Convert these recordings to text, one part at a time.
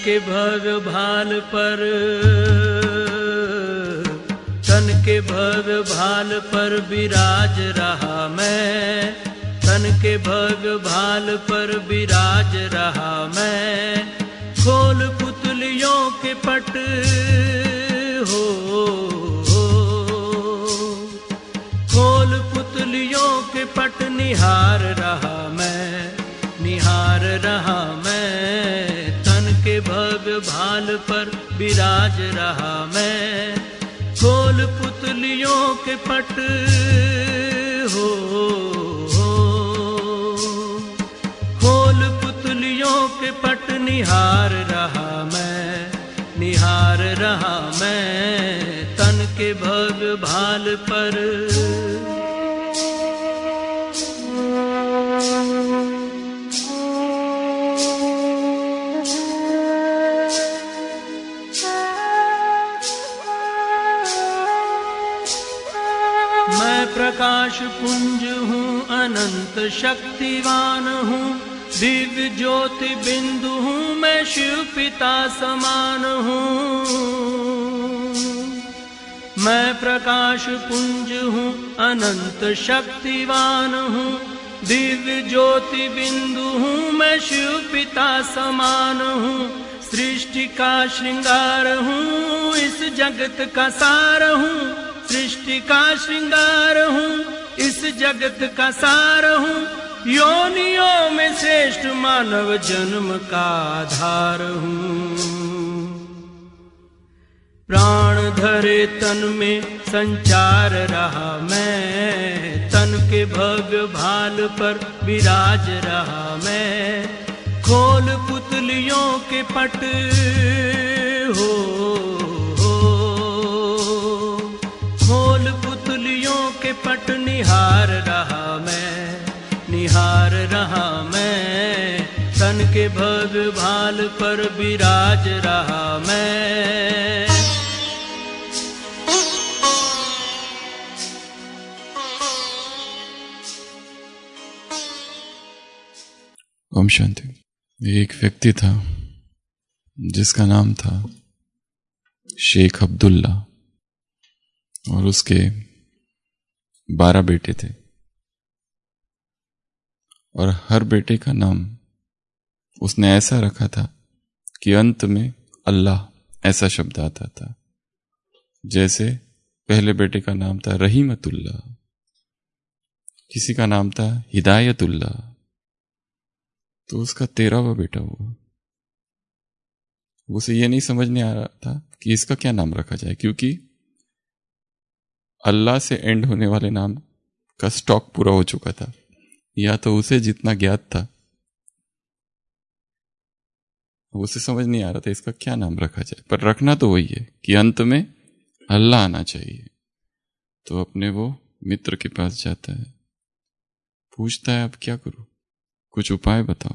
के भव्य भाल पर, तन के भव्य भाल पर विराज रहा मैं, तन के भव्य भाल पर विराज रहा मैं। खोल पुतलियों के पट हो, खोल पुतलियों के पट निहार रहा मैं, निहार रहा मैं। तन के भव्य भाल पर विराज रहा मैं। खोल पुतलियों के पट हो, खोल पुतलियों के पट निहार रहा मैं, निहार रहा मैं। तन के भव्य भाल पर मैं प्रकाश पुंज हूँ, अनंत शक्तिवान हूँ, दिव्य ज्योति बिंदु हूँ, मैं शिव पिता समान हूँ। मैं प्रकाश पुंज हूँ, अनंत शक्तिवान हूँ, दिव्य ज्योति बिंदु हूँ, मैं शिव पिता समान हूँ। सृष्टि का श्रृंगार हूँ, इस जगत का सार हूँ, सृष्टि का श्रृंगार हूँ, इस जगत का सार हूँ। योनियों में श्रेष्ठ मानव जन्म का आधार हूँ। प्राण धरे तन में संचार रहा मैं, तन के भव्य भाल पर विराज रहा मैं। खोल पुतलियों के पट हो, खोल पुतलियों के पट निहार रहा मैं, निहार रहा मैं। तन के भव्य भाल पर विराज रहा मैं। ओम शांति। एक व्यक्ति था जिसका नाम था शेख अब्दुल्ला और उसके 12 बेटे थे और हर बेटे का नाम उसने ऐसा रखा था कि अंत में अल्लाह ऐसा शब्द आता था। जैसे पहले बेटे का नाम था रहीमतुल्ला, किसी का नाम था हिदायतुल्ला, तो उसका 13वां बेटा हुआ। उसे यह नहीं समझ नहीं आ रहा था कि इसका क्या नाम रखा जाए, क्योंकि अल्लाह से एंड होने वाले नाम का स्टॉक पूरा हो चुका था, या तो उसे जितना ज्ञात था उसे समझ नहीं आ रहा था इसका क्या नाम रखा जाए। पर रखना तो वही है कि अंत में अल्लाह आना चाहिए। तो अपने वो मित्र के पास जाता है, पूछता है अब क्या करूं, कुछ उपाय बताओ।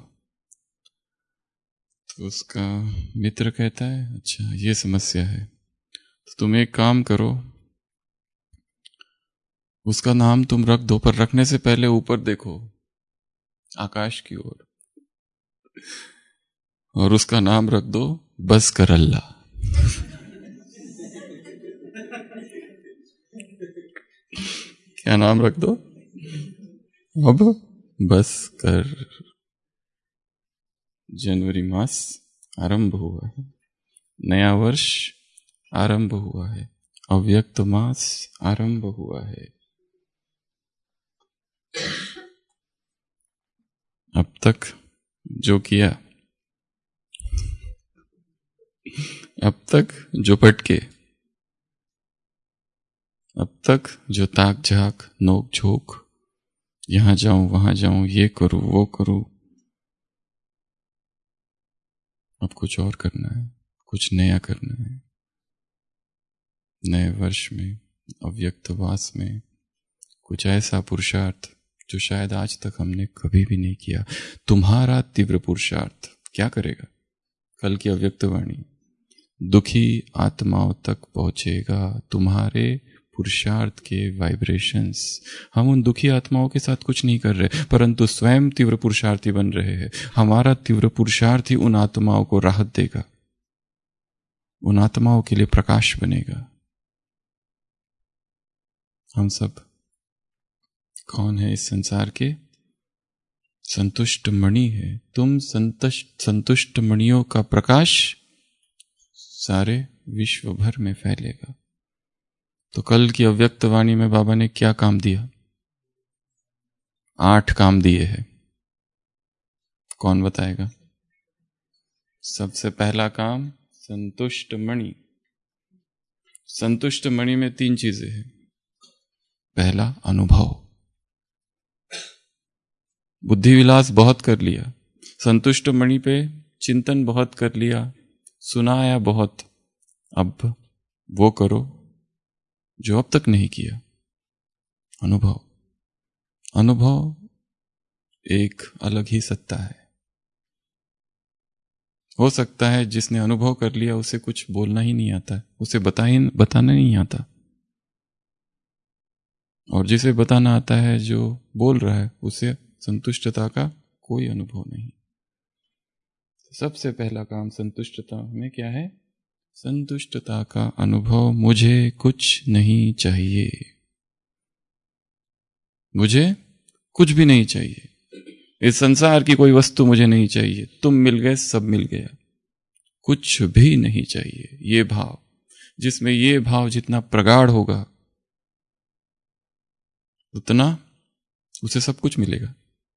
तो उसका मित्र कहता है अच्छा ये समस्या है, तो तुम एक काम करो, उसका नाम तुम रख दो, पर रखने से पहले ऊपर देखो आकाश की ओर, और उसका नाम रख दो बस कर अल्लाह। क्या नाम रख दो? अब बस कर। जनवरी मास आरंभ हुआ है, नया वर्ष आरंभ हुआ है, अव्यक्त मास आरंभ हुआ है। अब तक जो किया, अब तक जो भटके, अब तक जो ताक झाक नोक झोंक, यहां जाऊं वहां जाऊं, ये करूं वो करूं, अब कुछ और करना है, कुछ नया करना है। नए वर्ष में, अव्यक्तवास में कुछ ऐसा पुरुषार्थ जो शायद आज तक हमने कभी भी नहीं किया। तुम्हारा तीव्र पुरुषार्थ क्या करेगा? कल की अव्यक्तवाणी, दुखी आत्माओं तक पहुंचेगा तुम्हारे पुरुषार्थ के वाइब्रेशंस। हम उन दुखी आत्माओं के साथ कुछ नहीं कर रहे, परंतु स्वयं तीव्र पुरुषार्थी बन रहे हैं। हमारा तीव्र पुरुषार्थ ही उन आत्माओं को राहत देगा। उन आत्माओं के लिए प्रकाश बनेगा। हम सब कौन है इस संसार के? संतुष्ट मणि है। तुम संतुष्ट मणियों का प्रकाश सारे विश्व भर में फैलेगा। तो कल की अव्यक्त वाणी में बाबा ने क्या काम दिया? 8 काम दिए हैं। कौन बताएगा? सबसे पहला काम संतुष्ट मणि। संतुष्ट मणि में 3 चीजें हैं। पहला अनुभव। बुद्धि विलास बहुत कर लिया, संतुष्ट मणि पे चिंतन बहुत कर लिया, सुनाया बहुत, अब वो करो जो अब तक नहीं किया। अनुभव। अनुभव एक अलग ही सत्ता है। हो सकता है जिसने अनुभव कर लिया उसे कुछ बोलना ही नहीं आता, उसे बताना नहीं आता, और जिसे बताना आता है, जो बोल रहा है, उसे संतुष्टता का कोई अनुभव नहीं। सबसे पहला काम संतुष्टता में क्या है? संतुष्टता का अनुभव। मुझे कुछ नहीं चाहिए, मुझे कुछ भी नहीं चाहिए, इस संसार की कोई वस्तु मुझे नहीं चाहिए। तुम मिल गए, सब मिल गया, कुछ भी नहीं चाहिए। ये भाव, जिसमें ये भाव जितना प्रगाढ़ होगा उतना उसे सब कुछ मिलेगा।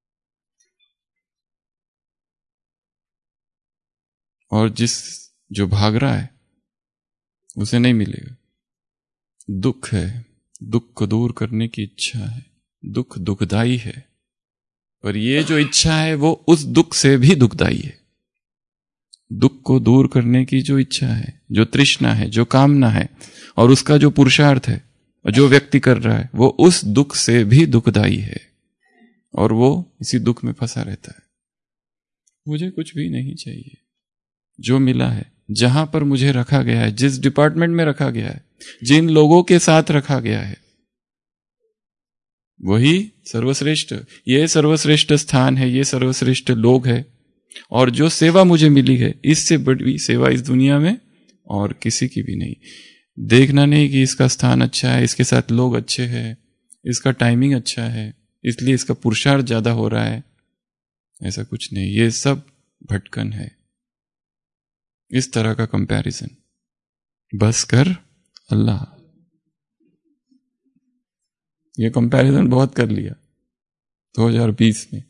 और जो भाग रहा है उसे नहीं मिलेगा। दुख है, दुख को दूर करने की इच्छा है, दुख दुखदाई है, पर ये जो इच्छा है वो उस दुख से भी दुखदाई है। दुख को दूर करने की जो इच्छा है, जो तृष्णा है, जो कामना है, और उसका जो पुरुषार्थ है, जो व्यक्ति कर रहा है, वो उस दुख से भी दुखदाई है, और वो इसी दुख में फंसा रहता है। मुझे कुछ भी नहीं चाहिए। जो मिला है, जहां पर मुझे रखा गया है, जिस डिपार्टमेंट में रखा गया है, जिन लोगों के साथ रखा गया है, वही सर्वश्रेष्ठ, ये सर्वश्रेष्ठ स्थान है, ये सर्वश्रेष्ठ लोग है। और जो सेवा मुझे मिली है, इससे बड़ी सेवा इस दुनिया में और किसी की भी नहीं। देखना नहीं कि इसका स्थान अच्छा है, इसके साथ लोग अच्छे हैं, इसका टाइमिंग अच्छा है, इसलिए इसका पुरुषार्थ ज्यादा हो रहा है, ऐसा कुछ नहीं। ये सब भटकन है। इस तरह का कंपैरिजन बस कर अल्लाह। ये कंपैरिजन बहुत कर लिया 2020 में।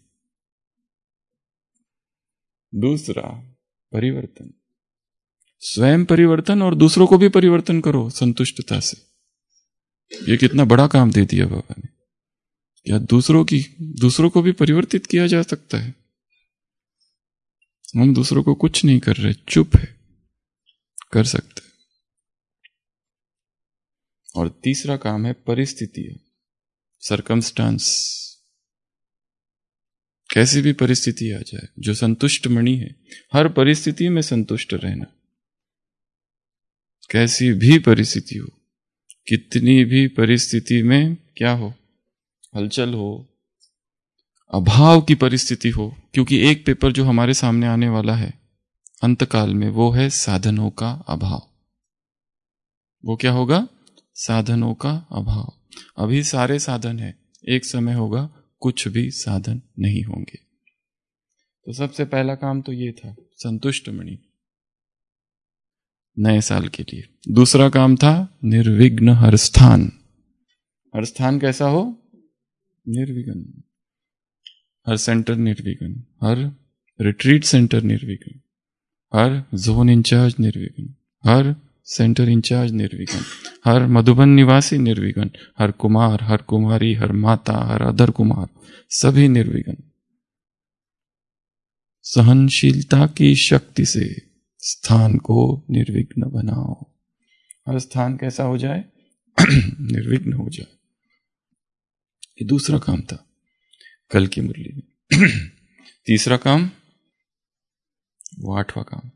दूसरा, परिवर्तन। स्वयं परिवर्तन और दूसरों को भी परिवर्तन करो संतुष्टता से। ये कितना बड़ा काम दे दिया बाबा ने। क्या दूसरों को भी परिवर्तित किया जा सकता है? हम दूसरों को कुछ नहीं कर रहे, चुप है, कर सकते। और तीसरा काम है परिस्थितियां, सरकमस्टांस। कैसी भी परिस्थिति आ जाए, जो संतुष्ट मणि है, हर परिस्थिति में संतुष्ट रहना। कैसी भी परिस्थिति हो, कितनी भी परिस्थिति में क्या हो, हलचल हो, अभाव की परिस्थिति हो, क्योंकि एक पेपर जो हमारे सामने आने वाला है अंतकाल में, वो है साधनों का अभाव। वो क्या होगा? साधनों का अभाव। अभी सारे साधन है, एक समय होगा कुछ भी साधन नहीं होंगे। तो सबसे पहला काम तो ये था, संतुष्ट मणि नए साल के लिए। दूसरा काम था निर्विघ्न हर स्थान। हर स्थान कैसा हो? निर्विघ्न। हर सेंटर निर्विघ्न, हर रिट्रीट सेंटर निर्विघ्न, हर जोन इंचार्ज निर्विघ्न, हर सेंटर इंचार्ज निर्विघ्न, हर मधुबन निवासी निर्विघ्न, हर कुमार, हर कुमारी, हर माता, हर अदर कुमार, सभी निर्विघ्न। सहनशीलता की शक्ति से स्थान को निर्विघ्न बनाओ। हर स्थान कैसा हो जाए? निर्विघ्न हो जाए। ये दूसरा काम था कल की मुरली में। तीसरा काम, वो 8वां काम।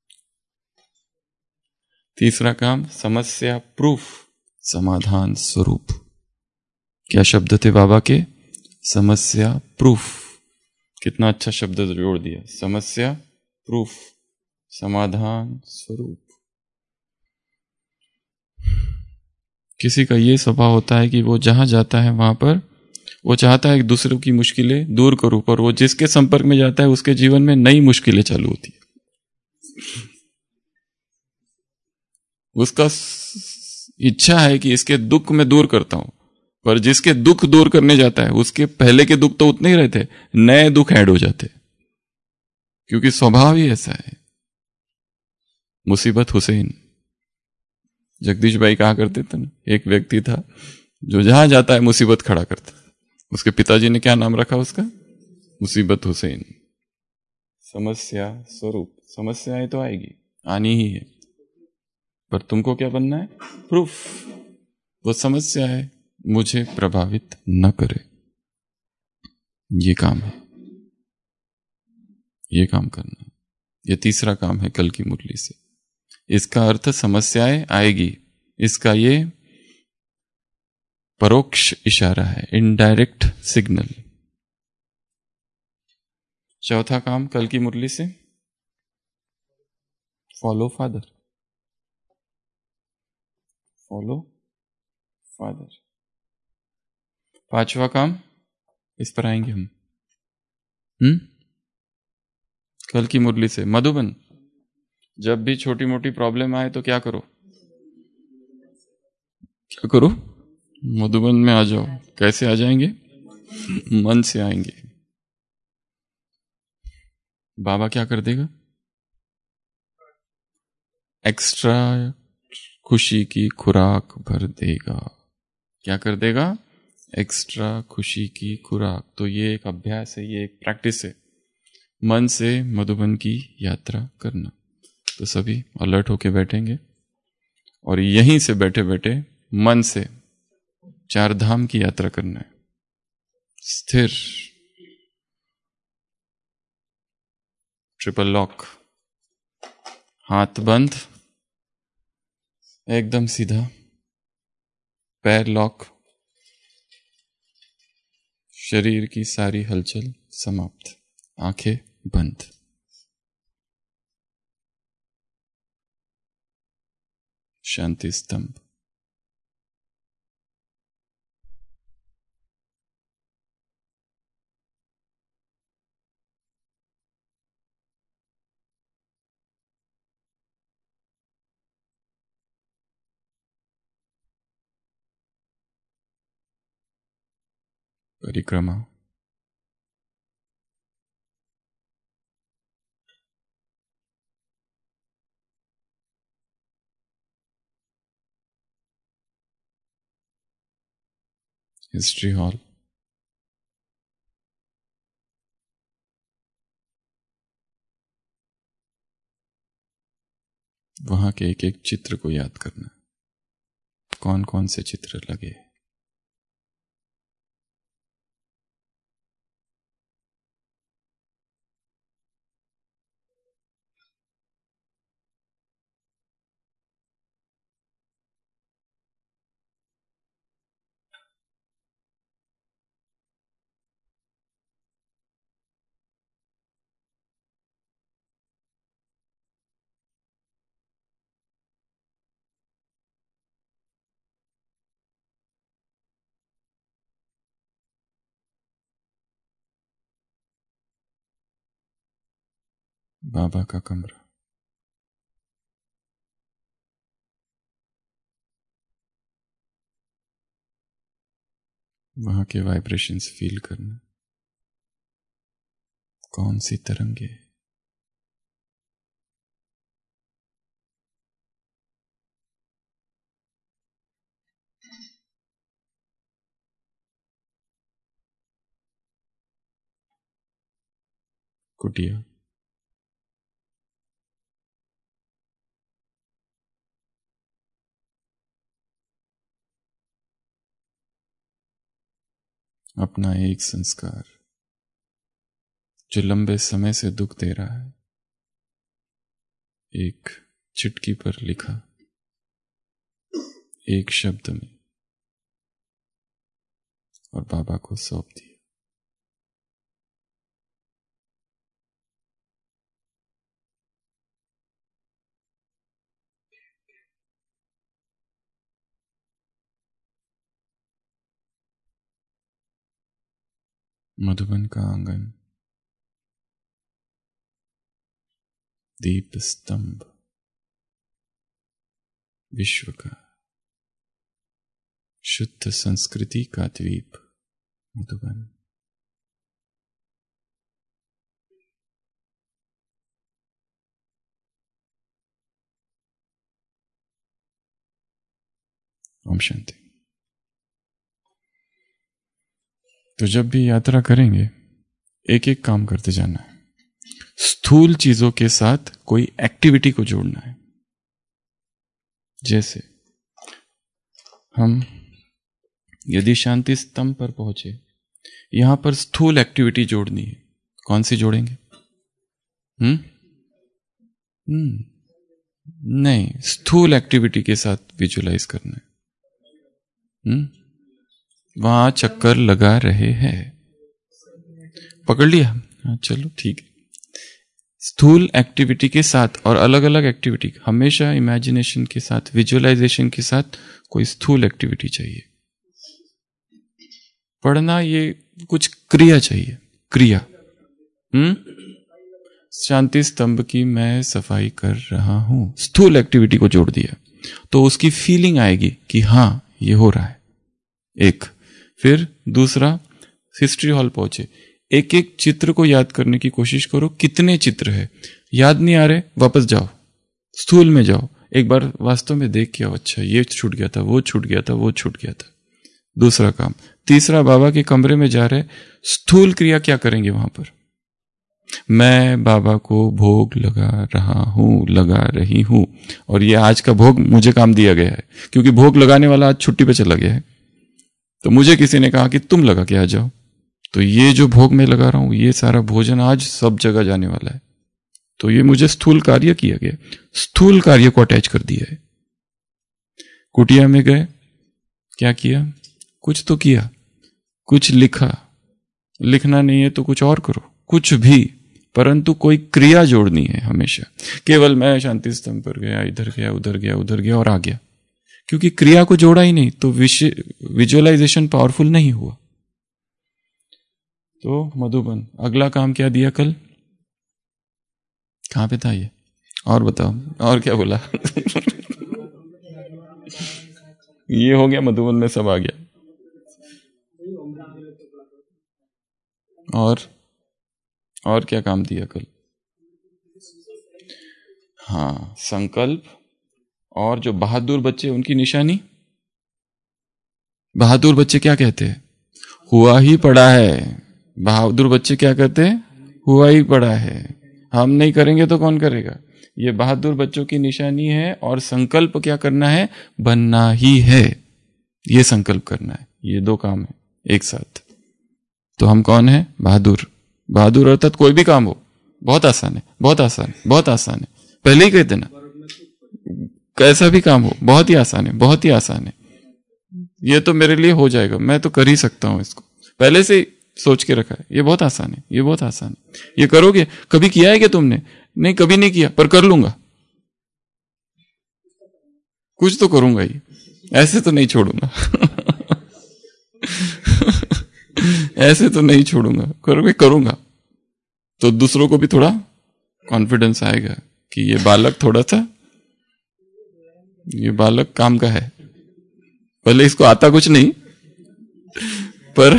तीसरा काम समस्या प्रूफ, समाधान स्वरूप। क्या शब्द थे बाबा के? समस्या प्रूफ। कितना अच्छा शब्द जोड़ दिया, समस्या प्रूफ, समाधान स्वरूप। किसी का ये स्वभाव होता है कि वो जहां जाता है वहां पर वो चाहता है कि दूसरों की मुश्किलें दूर करूं, पर वो जिसके संपर्क में जाता है उसके जीवन में नई मुश्किलें चालू होती है। उसका इच्छा है कि इसके दुख में दूर करता हूं, पर जिसके दुख दूर करने जाता है उसके पहले के दुख तो उतने ही रहते, नए दुख ऐड हो जाते, क्योंकि स्वभाव ही ऐसा है। मुसीबत हुसैन, जगदीश भाई कहा करते थे ना, एक व्यक्ति था जो जहां जाता है मुसीबत खड़ा करता है। उसके पिताजी ने क्या नाम रखा उसका? मुसीबत हुसैन। समस्या स्वरूप, समस्याएं तो आएगी, आनी ही है, पर तुमको क्या बनना है? प्रूफ। वो समस्या है मुझे प्रभावित न करे, ये काम है, ये काम करना है। ये तीसरा काम है कल की मुरली से। इसका अर्थ समस्याएं आएगी, इसका ये परोक्ष इशारा है, इनडायरेक्ट सिग्नल। चौथा काम कल की मुरली से, फॉलो फादर, फॉलो फादर। पांचवा काम, इस पर आएंगे हम कल की मुरली से, मधुबन। जब भी छोटी मोटी प्रॉब्लम आए तो क्या करो? क्या करो? मधुबन में आ जाओ। कैसे आ जाएंगे? मन से आएंगे। बाबा क्या कर देगा? एक्स्ट्रा खुशी की खुराक भर देगा। क्या कर देगा? एक्स्ट्रा खुशी की खुराक। तो ये एक अभ्यास है, ये एक प्रैक्टिस है, मन से मधुबन की यात्रा करना। तो सभी अलर्ट होके बैठेंगे और यहीं से बैठे बैठे मन से चार धाम की यात्रा करना है। स्थिर, ट्रिपल लॉक, हाथ बंद, एकदम सीधा, पैर लॉक, शरीर की सारी हलचल समाप्त, आंखें बंद। शांति स्तंभ। परिक्रमा। History hall. वहां के एक एक चित्र को याद करना, कौन कौन से चित्र लगे। बाबा का कमरा, वहां के वाइब्रेशंस फील करना, कौन सी तरंगे। कुटिया, अपना एक संस्कार जो लंबे समय से दुख दे रहा है, एक चिटकी पर लिखा, एक शब्द में, और बाबा को सौंप दिया। मधुबन का आंगन, दीप स्तंभ, विश्व का शुद्ध संस्कृति का द्वीप मधुबन। ओम शांति। तो जब भी यात्रा करेंगे एक एक काम करते जाना है। स्थूल चीजों के साथ कोई एक्टिविटी को जोड़ना है। जैसे हम यदि शांति स्तंभ पर पहुंचे, यहां पर स्थूल एक्टिविटी जोड़नी है। कौन सी जोड़ेंगे? नहीं, स्थूल एक्टिविटी के साथ विजुलाइज करना है। वहां चक्कर लगा रहे हैं, पकड़ लिया? हाँ, चलो ठीक है। स्थूल एक्टिविटी के साथ और अलग अलग एक्टिविटी, हमेशा इमेजिनेशन के साथ, विजुअलाइजेशन के साथ कोई स्थूल एक्टिविटी चाहिए। पढ़ना ये कुछ क्रिया चाहिए, क्रिया। शांति स्तंभ की मैं सफाई कर रहा हूं, स्थूल एक्टिविटी को जोड़ दिया तो उसकी फीलिंग आएगी कि हां ये हो रहा है। एक, फिर दूसरा, हिस्ट्री हॉल पहुंचे, एक एक चित्र को याद करने की कोशिश करो। कितने चित्र है, याद नहीं आ रहे, वापस जाओ, स्थूल में जाओ, एक बार वास्तव में देख के आओ। अच्छा, ये छूट गया था, वो छूट गया था, वो छूट गया था। दूसरा काम। तीसरा, बाबा के कमरे में जा रहे, स्थूल क्रिया क्या करेंगे वहां पर? मैं बाबा को भोग लगा रहा हूं, लगा रही हूं, और ये आज का भोग मुझे काम दिया गया है, क्योंकि भोग लगाने वाला आज छुट्टी पे चला गया है। तो मुझे किसी ने कहा कि तुम लगा के आ जाओ, तो ये जो भोग मैं लगा रहा हूं, ये सारा भोजन आज सब जगह जाने वाला है। तो ये मुझे स्थूल कार्य किया गया, स्थूल कार्य को अटैच कर दिया है। कुटिया में गए, क्या किया? कुछ तो किया, कुछ लिखा। लिखना नहीं है तो कुछ और करो, कुछ भी, परंतु कोई क्रिया जोड़नी है हमेशा। केवल मैं शांति स्तंभ पर गया, इधर गया, उधर गया, उधर गया और आ गया, क्योंकि क्रिया को जोड़ा ही नहीं तो विजुअलाइजेशन पावरफुल नहीं हुआ। तो मधुबन, अगला काम क्या दिया कल? कहां पे था ये? और बताओ, और क्या बोला? ये हो गया, मधुबन में सब आ गया। और क्या काम दिया कल? हाँ, संकल्प। और जो बहादुर बच्चे, उनकी निशानी। बहादुर बच्चे क्या कहते हैं? हुआ ही पड़ा है। बहादुर बच्चे क्या कहते हैं? हुआ ही पड़ा है। हम नहीं करेंगे तो कौन करेगा? ये बहादुर बच्चों की निशानी है। और संकल्प क्या करना है? बनना ही है, ये संकल्प करना है। ये दो काम है एक साथ। तो हम कौन है? बहादुर। बहादुर अर्थात कोई भी काम हो, बहुत आसान है, बहुत आसान है, बहुत आसान है। पहले ही कह देना, कैसा भी काम हो, बहुत ही आसान है, बहुत ही आसान है। ये तो मेरे लिए हो जाएगा, मैं तो कर ही सकता हूं इसको, पहले से सोच के रखा है। ये बहुत आसान है, ये बहुत आसान है। ये करोगे? कभी किया है क्या तुमने? नहीं, कभी नहीं किया, पर कर लूंगा, कुछ तो करूंगा ही, ऐसे तो नहीं छोड़ूंगा। ऐसे तो नहीं छोड़ूंगा, करोगे? करूंगा। तो दूसरों को भी थोड़ा कॉन्फिडेंस आएगा कि ये बालक थोड़ा सा, ये बालक काम का है। भले इसको आता कुछ नहीं, पर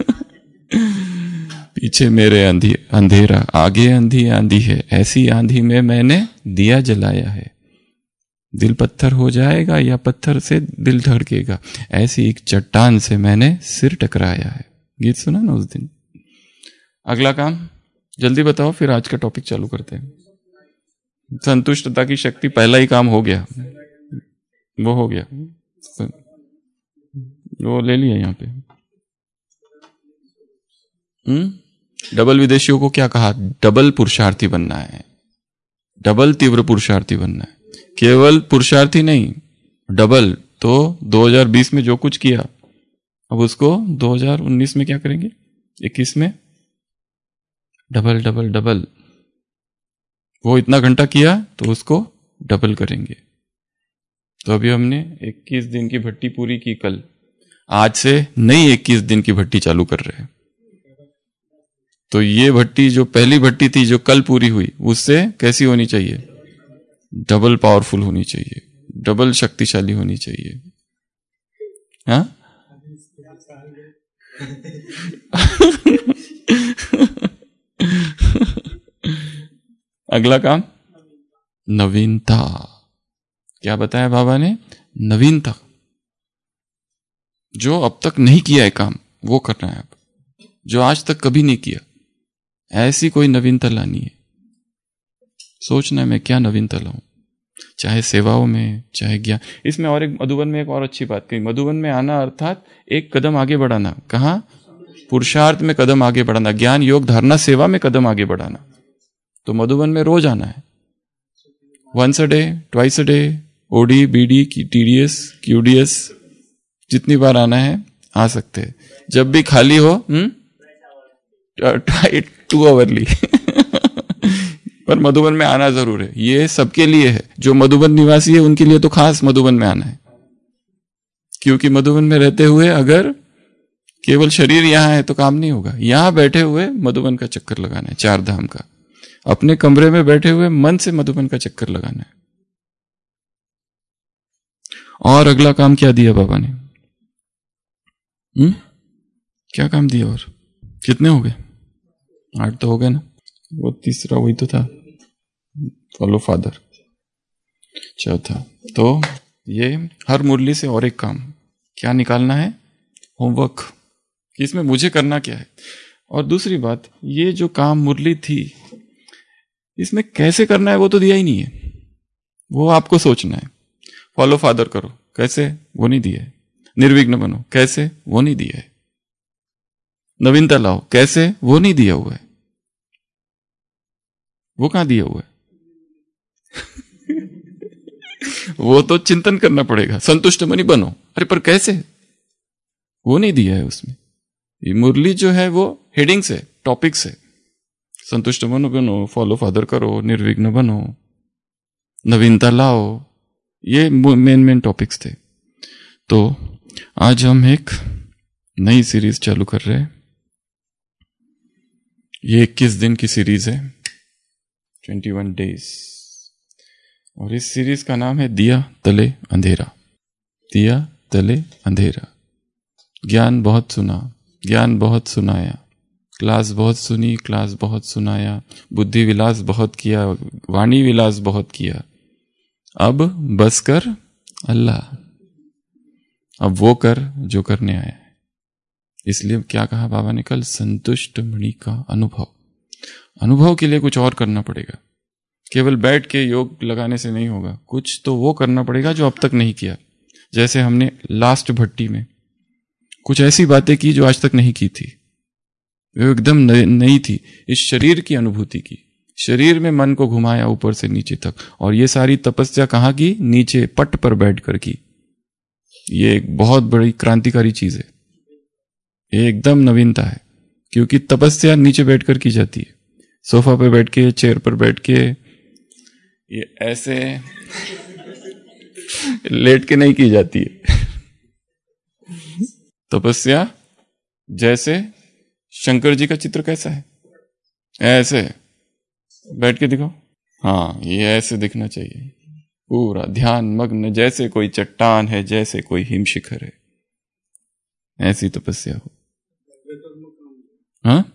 पीछे मेरे अंधेरा, आगे आंधी आंधी है, ऐसी आंधी में मैंने दिया जलाया है। दिल पत्थर हो जाएगा या पत्थर से दिल धड़केगा, ऐसी एक चट्टान से मैंने सिर टकराया है। गीत सुना ना उस दिन। अगला काम जल्दी बताओ, फिर आज का टॉपिक चालू करते हैं। संतुष्टता की शक्ति, पहला ही काम हो गया, वो हो गया, वो ले लिया यहां पे। डबल विदेशियों को क्या कहा? डबल पुरुषार्थी बनना है, डबल तीव्र पुरुषार्थी बनना है। केवल पुरुषार्थी नहीं, डबल। तो 2020 में जो कुछ किया, अब उसको 2019 में क्या करेंगे? 21 में डबल डबल डबल। वो इतना घंटा किया तो उसको डबल करेंगे। तो अभी हमने 21 दिन की भट्टी पूरी की कल, आज से नई 21 दिन की भट्टी चालू कर रहे हैं। तो ये भट्टी जो पहली भट्टी थी जो कल पूरी हुई, उससे कैसी होनी चाहिए? डबल पावरफुल होनी चाहिए, डबल शक्तिशाली होनी चाहिए। हाँ अगला काम नवीनता। क्या बताया बाबा ने? नवीनता। जो अब तक नहीं किया है काम वो करना है, अब जो आज तक कभी नहीं किया, ऐसी कोई नवीनता लानी है। सोचना है मैं क्या नवीनता लाऊं, चाहे सेवाओं में, चाहे ज्ञान। इसमें और एक मधुबन में एक और अच्छी बात कही, मधुबन में आना अर्थात एक कदम आगे बढ़ाना। कहां? पुरुषार्थ में कदम आगे बढ़ाना, ज्ञान योग धारणा सेवा में कदम आगे बढ़ाना। तो मधुबन में रोज आना है, once a day, twice a day, OD BD TDS QDS, जितनी बार आना है आ सकते हैं। जब भी खाली हो, 2 आवरली पर मधुबन में आना जरूर है। ये सबके लिए है, जो मधुबन निवासी है उनके लिए तो खास मधुबन में आना है। क्योंकि मधुबन में रहते हुए अगर केवल शरीर यहां है तो काम नहीं होगा। यहां बैठे हुए मधुबन का चक्कर लगाना है, 4 धाम का। अपने कमरे में बैठे हुए मन से मधुबन का चक्कर लगाना है। और अगला काम क्या दिया बाबा ने? क्या काम दिया? और कितने हो गए? 8 तो हो गए ना, वो तीसरा वही तो था, फॉलो फादर। चौथा तो ये हर मुरली से और एक काम क्या निकालना है? होमवर्क, कि इसमें मुझे करना क्या है। और दूसरी बात, ये जो काम मुरली थी इसमें कैसे करना है वो तो दिया ही नहीं है, वो आपको सोचना है। फॉलो फादर करो, कैसे? वो नहीं दिया है। निर्विघ्न बनो, कैसे? वो नहीं दिया है। नवीनता लाओ, कैसे? वो नहीं दिया हुआ है। वो कहां दिया हुआ है? वो तो चिंतन करना पड़ेगा। संतुष्ट मनी बनो, अरे पर कैसे? वो नहीं दिया है उसमें। ये मुरली जो है वो हेडिंग से, टॉपिक से, संतुष्ट मनो बनो, फॉलो फादर करो, निर्विघ्न बनो, नवीनता लाओ, ये मेन टॉपिक्स थे। तो आज हम एक नई सीरीज चालू कर रहे हैं। ये 21 दिन की सीरीज है, 21 डेज, और इस सीरीज का नाम है दिया तले अंधेरा। दिया तले अंधेरा। ज्ञान बहुत सुना, ज्ञान बहुत सुनाया, क्लास बहुत सुनी, क्लास बहुत सुनाया, बुद्धि विलास बहुत किया, वाणी विलास बहुत किया, अब बस कर अल्लाह, अब वो कर जो करने आया है। इसलिए क्या कहा बाबा ने कल? संतुष्ट मणि का अनुभव। अनुभव के लिए कुछ और करना पड़ेगा, केवल बैठ के योग लगाने से नहीं होगा, कुछ तो वो करना पड़ेगा जो अब तक नहीं किया। जैसे हमने लास्ट भट्टी में कुछ ऐसी बातें की जो आज तक नहीं की थी, वो एकदम नई थी। इस शरीर की अनुभूति की, शरीर में मन को घुमाया ऊपर से नीचे तक, और ये सारी तपस्या कहाँ की? नीचे पट पर बैठ कर की। ये एक बहुत बड़ी क्रांतिकारी चीज है, ये एकदम नवीनता है, क्योंकि तपस्या नीचे बैठकर की जाती है। सोफा पे बैठ के, चेयर पर बैठ के, ये ऐसे लेट के नहीं की जाती है। तपस्या जैसे शंकर जी का चित्र कैसा है? ऐसे बैठ के दिखो। हाँ, ये ऐसे दिखना चाहिए, पूरा ध्यान मग्न, जैसे कोई चट्टान है, जैसे कोई हिमशिखर है, ऐसी तपस्या हो। हाँ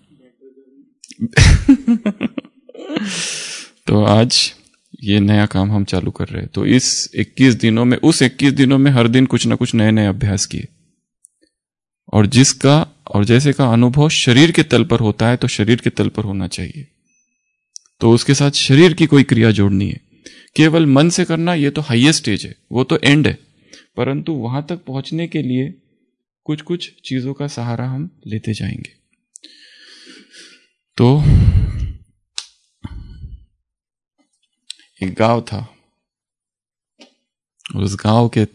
तो आज ये नया काम हम चालू कर रहे हैं। तो इस 21 दिनों में, उस 21 दिनों में हर दिन कुछ ना कुछ नए नए अभ्यास किए, और जिसका और जैसे का अनुभव शरीर के तल पर होता है तो शरीर के तल पर होना चाहिए। तो उसके साथ शरीर की कोई क्रिया जोड़नी है। केवल मन से करना ये तो हाईएस्ट स्टेज है, वो तो एंड है, परंतु वहां तक पहुंचने के लिए कुछ कुछ चीजों का सहारा हम लेते जाएंगे। तो एक गांव था, उस गांव के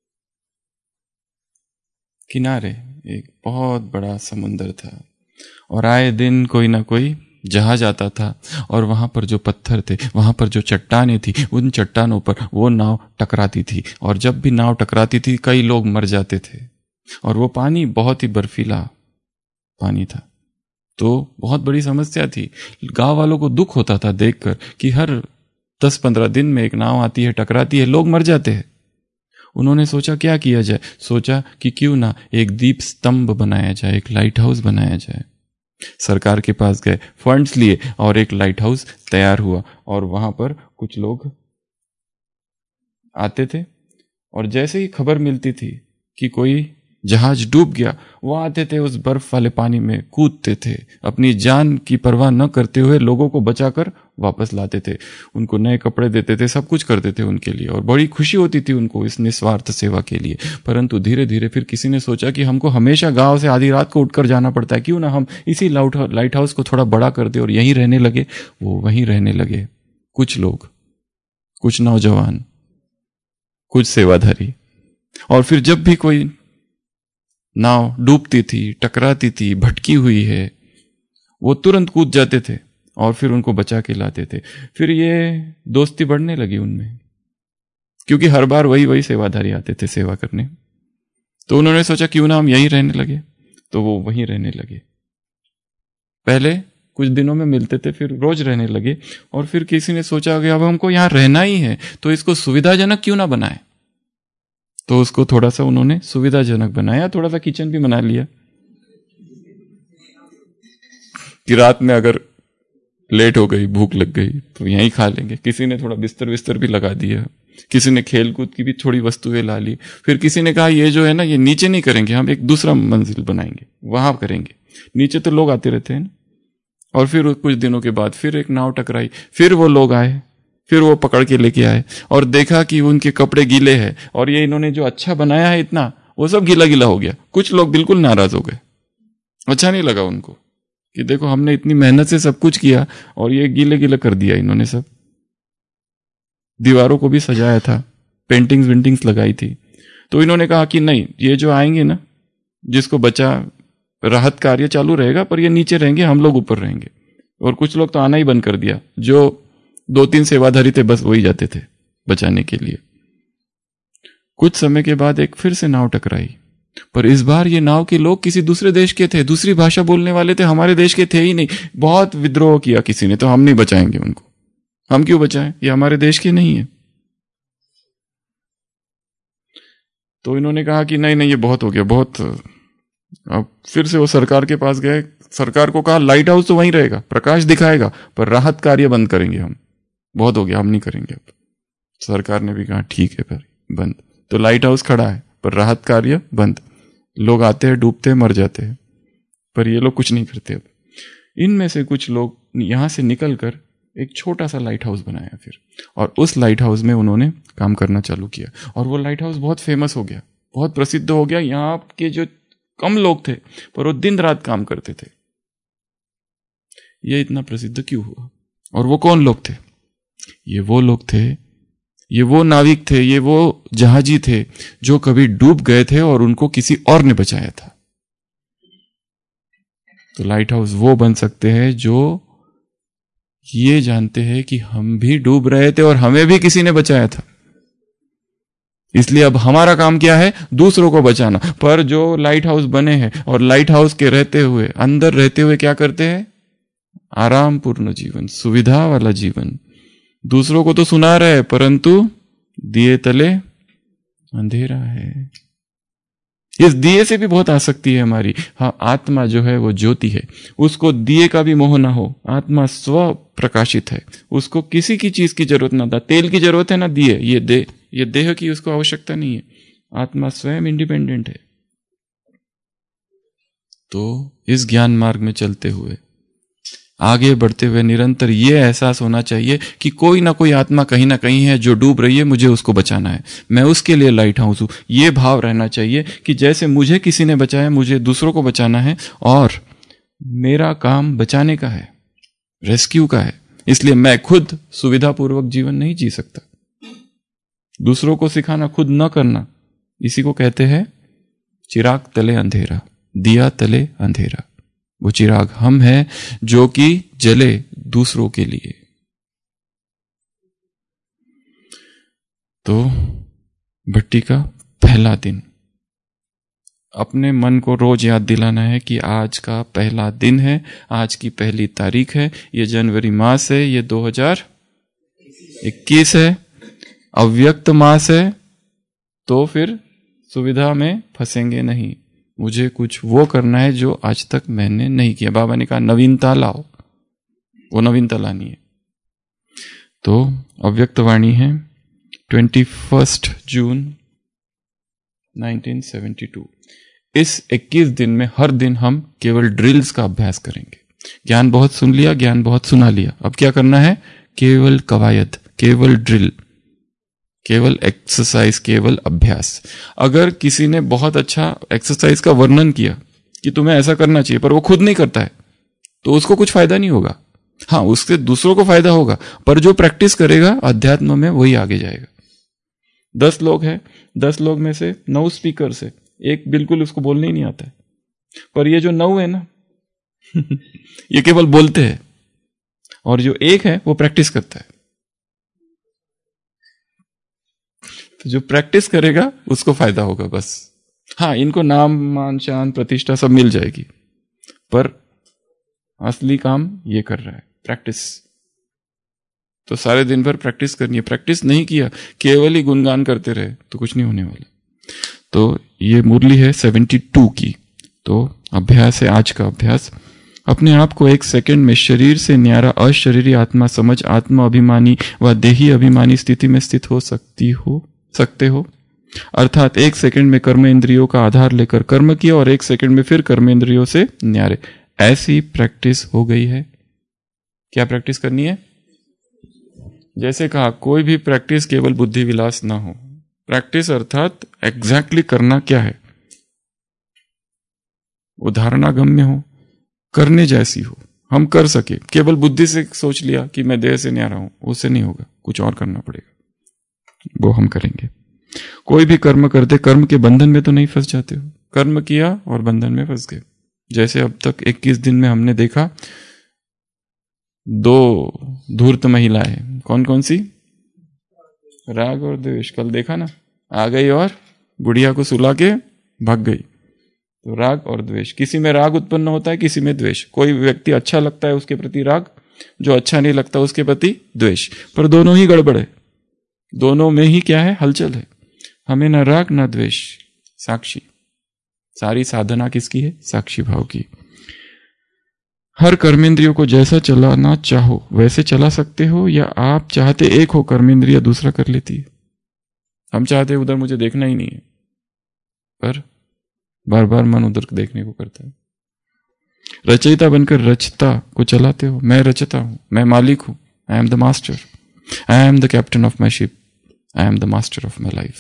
किनारे एक बहुत बड़ा समुंदर था, और आए दिन कोई ना कोई जहाज आता था, और वहां पर जो पत्थर थे, वहां पर जो चट्टानें थी, उन चट्टानों पर वो नाव टकराती थी, और जब भी नाव टकराती थी कई लोग मर जाते थे। और वो पानी बहुत ही बर्फीला पानी था, तो बहुत बड़ी समस्या थी। गांव वालों को दुख होता था देखकर कि हर 10-15 दिन में एक नाव आती है, टकराती है, लोग मर जाते हैं। उन्होंने सोचा क्या किया जाए, सोचा कि क्यों ना एक दीप स्तंभ बनाया जाए, एक लाइट हाउस बनाया जाए। सरकार के पास गए, फंड्स लिए और एक लाइट हाउस तैयार हुआ। और वहां पर कुछ लोग आते थे और जैसे ही खबर मिलती थी कि कोई जहाज डूब गया, वो आते थे, उस बर्फ वाले पानी में कूदते थे, अपनी जान की परवाह न करते हुए लोगों को बचाकर वापस लाते थे, उनको नए कपड़े देते थे, सब कुछ करते थे उनके लिए, और बड़ी खुशी होती थी उनको इस निस्वार्थ सेवा के लिए। परंतु धीरे धीरे फिर किसी ने सोचा कि हमको हमेशा गांव से आधी रात को उठकर जाना पड़ता है, क्यों ना हम इसी लाइट हाउस को थोड़ा बड़ा कर दे और यहीं रहने लगे। वो वहीं रहने लगे, कुछ लोग, कुछ नौजवान, कुछ सेवाधारी। और फिर जब भी कोई नाव डूबती थी, टकराती थी, भटकी हुई है, वो तुरंत कूद जाते थे और फिर उनको बचा के लाते थे। फिर ये दोस्ती बढ़ने लगी उनमें, क्योंकि हर बार वही सेवाधारी आते थे सेवा करने। तो उन्होंने सोचा क्यों ना हम यहीं रहने लगे, तो वो वहीं रहने लगे। पहले कुछ दिनों में मिलते थे, फिर रोज रहने लगे। और फिर किसी ने सोचा कि अब हमको यहां रहना ही है तो इसको सुविधाजनक क्यों ना बनाए। तो उसको थोड़ा सा उन्होंने सुविधाजनक बनाया, थोड़ा सा किचन भी बना लिया कि रात में अगर लेट हो गई, भूख लग गई तो यहीं खा लेंगे। किसी ने थोड़ा बिस्तर भी लगा दिया, किसी ने खेल कूद की भी थोड़ी वस्तुएं ला ली। फिर किसी ने कहा ये जो है ना, ये नीचे नहीं करेंगे, हम एक दूसरा मंजिल बनाएंगे, वहां करेंगे। नीचे तो लोग आते रहते हैं ना। और फिर कुछ दिनों के बाद फिर एक नाव टकराई, फिर वो लोग आए, फिर वो पकड़ के लेके आए और देखा कि उनके कपड़े गीले हैं और ये इन्होंने जो अच्छा बनाया है इतना, वो सब गीला गीला हो गया। कुछ लोग बिल्कुल नाराज हो गए, अच्छा नहीं लगा उनको कि देखो हमने इतनी मेहनत से सब कुछ किया और ये गीले गीले कर दिया इन्होंने सब। दीवारों को भी सजाया था, पेंटिंग्स लगाई थी। तो इन्होंने कहा कि नहीं, ये जो आएंगे ना, जिसको बचा, राहत कार्य चालू रहेगा पर ये नीचे रहेंगे, हम लोग ऊपर रहेंगे। और कुछ लोग तो आना ही बंद कर दिया, जो 2-3 सेवाधारी थे बस वही जाते थे बचाने के लिए। कुछ समय के बाद एक फिर से नाव टकराई, पर इस बार ये नाव के लोग किसी दूसरे देश के थे, दूसरी भाषा बोलने वाले थे, हमारे देश के थे ही नहीं। बहुत विद्रोह किया किसी ने, तो हम नहीं बचाएंगे उनको, हम क्यों बचाएं, ये हमारे देश के नहीं है। तो इन्होंने कहा कि नहीं ये बहुत हो गया, बहुत। अब फिर से वो सरकार के पास गए, सरकार को कहा लाइट हाउस तो वहीं रहेगा, प्रकाश दिखाएगा, पर राहत कार्य बंद करेंगे हम, बहुत हो गया, हम नहीं करेंगे अब। सरकार ने भी कहा ठीक है पर बंद। तो लाइट हाउस खड़ा है पर राहत कार्य बंद। लोग आते हैं, डूबते हैं, मर जाते हैं, पर ये लोग कुछ नहीं करते। अब इनमें से कुछ लोग यहां से निकलकर एक छोटा सा लाइट हाउस बनाया फिर, और उस लाइट हाउस में उन्होंने काम करना चालू किया। और वो लाइट हाउस बहुत फेमस हो गया, बहुत प्रसिद्ध हो गया। यहाँ के जो कम लोग थे पर वो दिन रात काम करते थे। ये इतना प्रसिद्ध क्यों हुआ? और वो कौन लोग थे? ये वो लोग थे, ये वो नाविक थे, ये वो जहाजी थे जो कभी डूब गए थे और उनको किसी और ने बचाया था। तो लाइट हाउस वो बन सकते हैं जो ये जानते हैं कि हम भी डूब रहे थे और हमें भी किसी ने बचाया था, इसलिए अब हमारा काम क्या है? दूसरों को बचाना। पर जो लाइट हाउस बने हैं और लाइट हाउस के रहते हुए, अंदर रहते हुए क्या करते हैं? आराम पूर्ण जीवन, सुविधा वाला जीवन। दूसरों को तो सुना रहे परंतु दिए तले अंधेरा है। इस दिए से भी बहुत आसक्ति है हमारी। हाँ, आत्मा जो है वो ज्योति है, उसको दिए का भी मोह ना हो। आत्मा स्व प्रकाशित है, उसको किसी की चीज की जरूरत ना था। तेल की जरूरत है ना दिए, ये देह की उसको आवश्यकता नहीं है। आत्मा स्वयं इंडिपेंडेंट है। तो इस ज्ञान मार्ग में चलते हुए, आगे बढ़ते हुए निरंतर ये एहसास होना चाहिए कि कोई ना कोई आत्मा कहीं ना कहीं है जो डूब रही है, मुझे उसको बचाना है, मैं उसके लिए लाइट हाउस हूं। ये भाव रहना चाहिए कि जैसे मुझे किसी ने बचाया, मुझे दूसरों को बचाना है, और मेरा काम बचाने का है, रेस्क्यू का है। इसलिए मैं खुद सुविधापूर्वक जीवन नहीं जी सकता। दूसरों को सिखाना, खुद न करना, इसी को कहते हैं चिराग तले अंधेरा, दिया तले अंधेरा। वो चिराग हम हैं जो कि जले दूसरों के लिए। तो भट्टी का पहला दिन, अपने मन को रोज याद दिलाना है कि आज का पहला दिन है, आज की पहली तारीख है, ये जनवरी मास है, ये 2021 है, अव्यक्त मास है, तो फिर सुविधा में फंसेंगे नहीं। मुझे कुछ वो करना है जो आज तक मैंने नहीं किया। बाबा ने कहा नवीनता लाओ, वो नवीनता लानी है। तो अव्यक्त वाणी है 21 जून 1972। इस 21 दिन में हर दिन हम केवल ड्रिल्स का अभ्यास करेंगे। ज्ञान बहुत सुन लिया, ज्ञान बहुत सुना लिया, अब क्या करना है? केवल कवायद, केवल ड्रिल, केवल एक्सरसाइज, केवल अभ्यास। अगर किसी ने बहुत अच्छा एक्सरसाइज का वर्णन किया कि तुम्हें ऐसा करना चाहिए, पर वो खुद नहीं करता है, तो उसको कुछ फायदा नहीं होगा। हाँ, उससे दूसरों को फायदा होगा, पर जो प्रैक्टिस करेगा अध्यात्म में वही आगे जाएगा। 10 लोग हैं, 10 लोग में से 9 स्पीकर से, एक बिल्कुल उसको बोलने ही नहीं आता है। पर ये जो 9 है ना ये केवल बोलते हैं, और जो एक है वो प्रैक्टिस करता है। तो जो प्रैक्टिस करेगा उसको फायदा होगा बस। हाँ, इनको नाम, मान, शान, प्रतिष्ठा सब मिल जाएगी, पर असली काम ये कर रहा है, प्रैक्टिस। तो सारे दिन भर प्रैक्टिस करनी है। प्रैक्टिस नहीं किया, केवल ही गुणगान करते रहे तो कुछ नहीं होने वाला। तो ये मुरली है 72 की। तो अभ्यास है आज का अभ्यास। अपने आप को 1 सेकंड में शरीर से न्यारा अशरीरी आत्मा समझ आत्मा अभिमानी व देही अभिमानी स्थिति में स्थित हो सकते हो। अर्थात 1 सेकंड में कर्म इंद्रियों का आधार लेकर कर्म किया और 1 सेकंड में फिर कर्म इंद्रियों से न्यारे। ऐसी प्रैक्टिस हो गई है। क्या प्रैक्टिस करनी है? जैसे कहा, कोई भी प्रैक्टिस केवल बुद्धि विलास ना हो। प्रैक्टिस अर्थात एग्जैक्टली करना क्या है, उदाहरणागम्य हो, करने जैसी हो, हम कर सके। केवल बुद्धि से सोच लिया कि मैं देह से न्यारा हूं, उससे नहीं होगा, कुछ और करना पड़ेगा, वो हम करेंगे। कोई भी कर्म करते कर्म के बंधन में तो नहीं फंस जाते हो। कर्म किया और बंधन में फंस गए। जैसे अब तक 21 दिन में हमने देखा 2 धूर्त महिलाएं, कौन कौन सी? राग और द्वेष। कल देखा ना, आ गई और बुढ़िया को सुला के भाग गई। तो राग और द्वेष, किसी में राग उत्पन्न होता है, किसी में द्वेष। कोई व्यक्ति अच्छा लगता है उसके प्रति राग, जो अच्छा नहीं लगता उसके प्रति द्वेष, पर दोनों ही गड़बड़ है। दोनों में ही क्या है? हलचल है। हमें ना राग ना द्वेष, साक्षी। सारी साधना किसकी है? साक्षी भाव की। हर कर्मेंद्रियों को जैसा चलाना चाहो वैसे चला सकते हो, या आप चाहते एक हो कर्मेंद्रिय दूसरा कर लेती है। हम चाहते उधर मुझे देखना ही नहीं है, पर बार बार मन उधर देखने को करता है। रचयिता बनकर रचता को चलाते हो। मैं रचता हूं, मैं मालिक हूं, I am the master, I am the captain of my ship, I am the master of my life.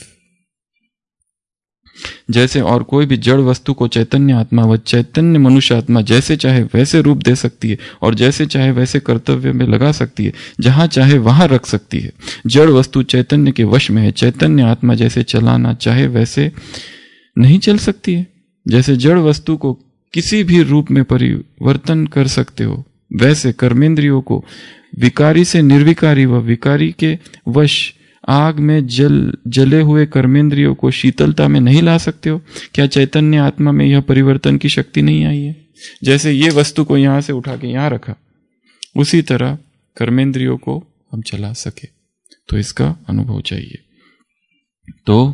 जैसे और कोई भी जड़ वस्तु को चैतन्य आत्मा व चैतन्य मनुष्य आत्मा जैसे चाहे वैसे रूप दे सकती है और जैसे चाहे वैसे कर्तव्य में लगा सकती है, जहां चाहे वहां रख सकती है। जड़ वस्तु चैतन्य के वश में है। चैतन्य आत्मा जैसे चलाना चाहे वैसे नहीं चल सकती है। जैसे जड़ वस्तु को किसी भी रूप में परिवर्तन कर सकते हो, वैसे कर्मेंद्रियों को विकारी से निर्विकारी व विकारी के वश आग में जले हुए कर्मेंद्रियों को शीतलता में नहीं ला सकते हो। क्या चैतन्य आत्मा में यह परिवर्तन की शक्ति नहीं आई है? जैसे ये वस्तु को यहां से उठा के यहां रखा, उसी तरह कर्मेंद्रियों को हम चला सके, तो इसका अनुभव चाहिए। तो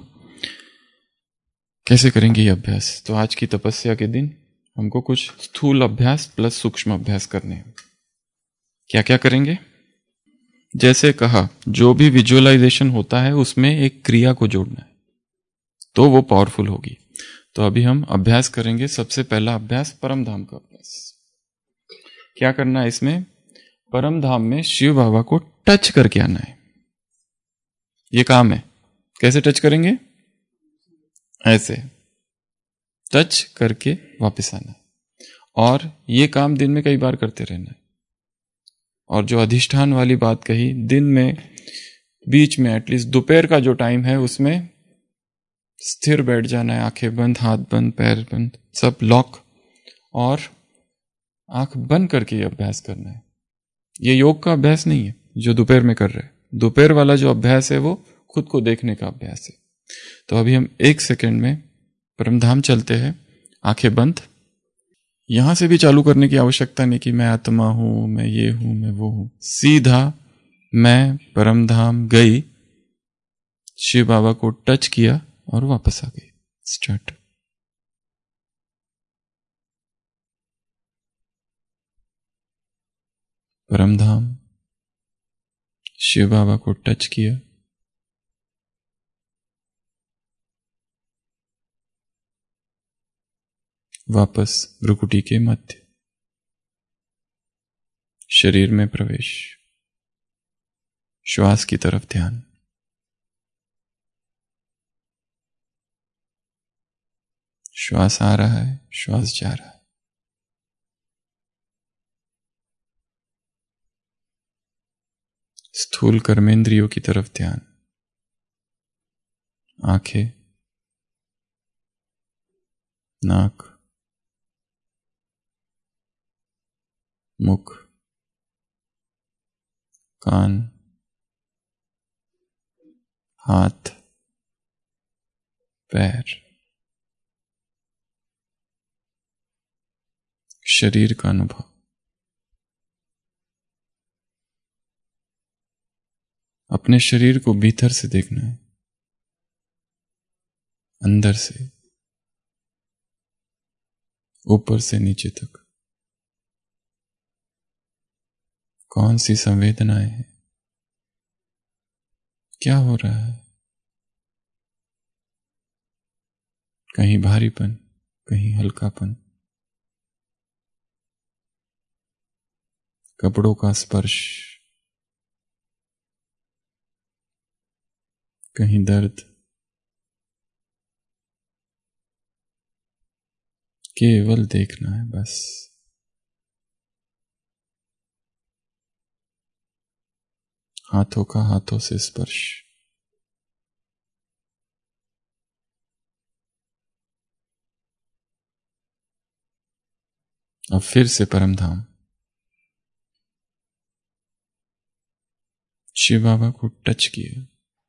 कैसे करेंगे ये अभ्यास? तो आज की तपस्या के दिन हमको कुछ स्थूल अभ्यास प्लस सूक्ष्म अभ्यास करने हैं। क्या क्या करेंगे? जैसे कहा, जो भी विजुअलाइजेशन होता है उसमें एक क्रिया को जोड़ना है, तो वो पावरफुल होगी। तो अभी हम अभ्यास करेंगे। सबसे पहला अभ्यास परम धाम का अभ्यास। क्या करना है इसमें? परम धाम में शिव बाबा को टच करके आना है। ये काम है। कैसे टच करेंगे? ऐसे टच करके वापस आना है। और ये काम दिन में कई बार करते रहना है। और जो अधिष्ठान वाली बात कही, दिन में बीच में एटलीस्ट दोपहर का जो टाइम है उसमें स्थिर बैठ जाना है। आंखें बंद, हाथ बंद, पैर बंद, सब लॉक, और आंख बंद करके ये अभ्यास करना है। ये योग का अभ्यास नहीं है जो दोपहर में कर रहे हैं। दोपहर वाला जो अभ्यास है वो खुद को देखने का अभ्यास है। तो अभी हम 1 सेकंड में परमधाम चलते हैं आंखें बंद। यहां से भी चालू करने की आवश्यकता नहीं कि मैं आत्मा हूं, मैं ये हूं, मैं वो हूं। सीधा मैं परमधाम गई, शिव बाबा को टच किया और वापस आ गई। स्टार्ट। परमधाम, शिव बाबा को टच किया, वापस भ्रुकुटी के मध्य, शरीर में प्रवेश, श्वास की तरफ ध्यान। श्वास आ रहा है, श्वास जा रहा है। स्थूल कर्मेंद्रियों की तरफ ध्यान। आंखें, नाक, मुख, कान, हाथ, पैर, शरीर का अनुभव। अपने शरीर को भीतर से देखना है, अंदर से, ऊपर से नीचे तक। कौन सी संवेदनाएं हैं, क्या हो रहा है? कहीं भारीपन, कहीं हल्कापन, कपड़ों का स्पर्श, कहीं दर्द। केवल देखना है बस। हाथों का हाथों से स्पर्श, अब फिर से परमधाम, शिव बाबा को टच किया,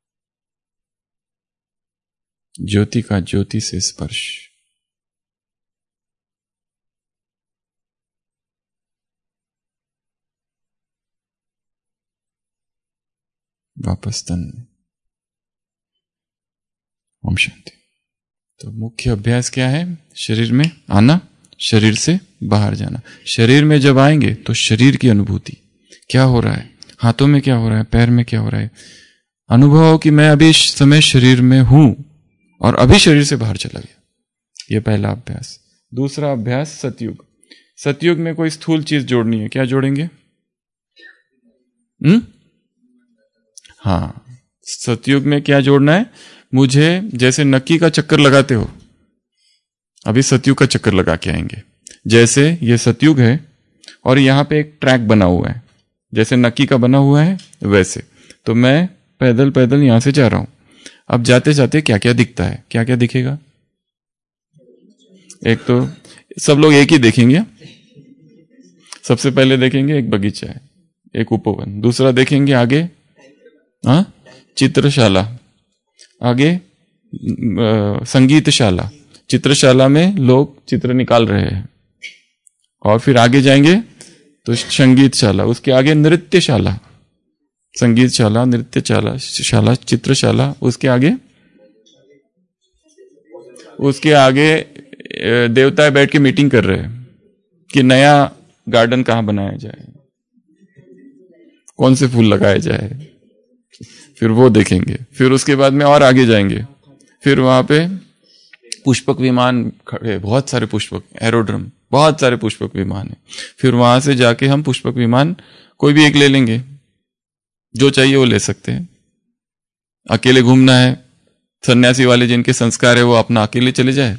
ज्योति का ज्योति से स्पर्श, वापस तन में। ओम शांति। तो मुख्य अभ्यास क्या है? शरीर में आना, शरीर से बाहर जाना। शरीर में जब आएंगे तो शरीर की अनुभूति, क्या हो रहा है, हाथों में क्या हो रहा है, पैर में क्या हो रहा है, अनुभव हो कि मैं अभी इस समय शरीर में हूं और अभी शरीर से बाहर चला गया। यह पहला अभ्यास। दूसरा अभ्यास सतयुग। सतयुग में कोई स्थूल चीज जोड़नी है, क्या जोड़ेंगे? हाँ, सतयुग में क्या जोड़ना है? मुझे जैसे नक्की का चक्कर लगाते हो, अभी सतयुग का चक्कर लगा के आएंगे। जैसे ये सतयुग है और यहां पे एक ट्रैक बना हुआ है, जैसे नक्की का बना हुआ है वैसे। तो मैं पैदल पैदल यहां से जा रहा हूं। अब जाते जाते क्या क्या दिखता है, क्या क्या दिखेगा? एक तो सब लोग एक ही देखेंगे। सबसे पहले देखेंगे एक बगीचा है, एक उपवन। दूसरा देखेंगे आगे चित्रशाला, आगे संगीतशाला, चित्रशाला में लोग चित्र निकाल रहे हैं। और फिर आगे जाएंगे तो संगीतशाला, उसके आगे नृत्यशाला, संगीतशाला, नृत्यशाला, शाला, चित्रशाला, उसके आगे देवता बैठ के मीटिंग कर रहे हैं कि नया गार्डन कहां बनाया जाए, कौन से फूल लगाए जाए। फिर वो देखेंगे। फिर उसके बाद में और आगे जाएंगे, फिर वहां पे पुष्पक विमान खड़े, बहुत सारे पुष्पक, एरोड्रम, बहुत सारे पुष्पक विमान है। फिर वहां से जाके हम पुष्पक विमान कोई भी एक ले लेंगे, जो चाहिए वो ले सकते हैं। अकेले घूमना है, सन्यासी वाले जिनके संस्कार है वो अपना अकेले चले जाए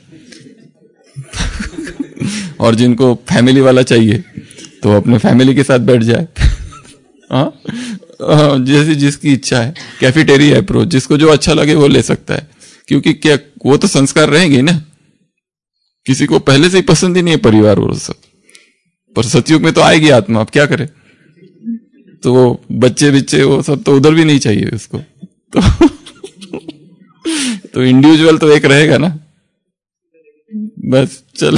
और जिनको फैमिली वाला चाहिए तो अपने फैमिली के साथ बैठ जाए। जैसे जिसकी इच्छा है। कैफेटेरिया अप्रोच, जिसको जो अच्छा लगे वो ले सकता है, क्योंकि क्या वो तो संस्कार रहेंगे ना। किसी को पहले से ही पसंद ही नहीं है परिवार और सब, पर सतयुग में तो आएगी आत्मा, अब क्या करे। तो वो बच्चे बिच्चे वो सब तो उधर भी नहीं चाहिए उसको। तो इंडिविजुअल तो एक रहेगा ना, बस चले।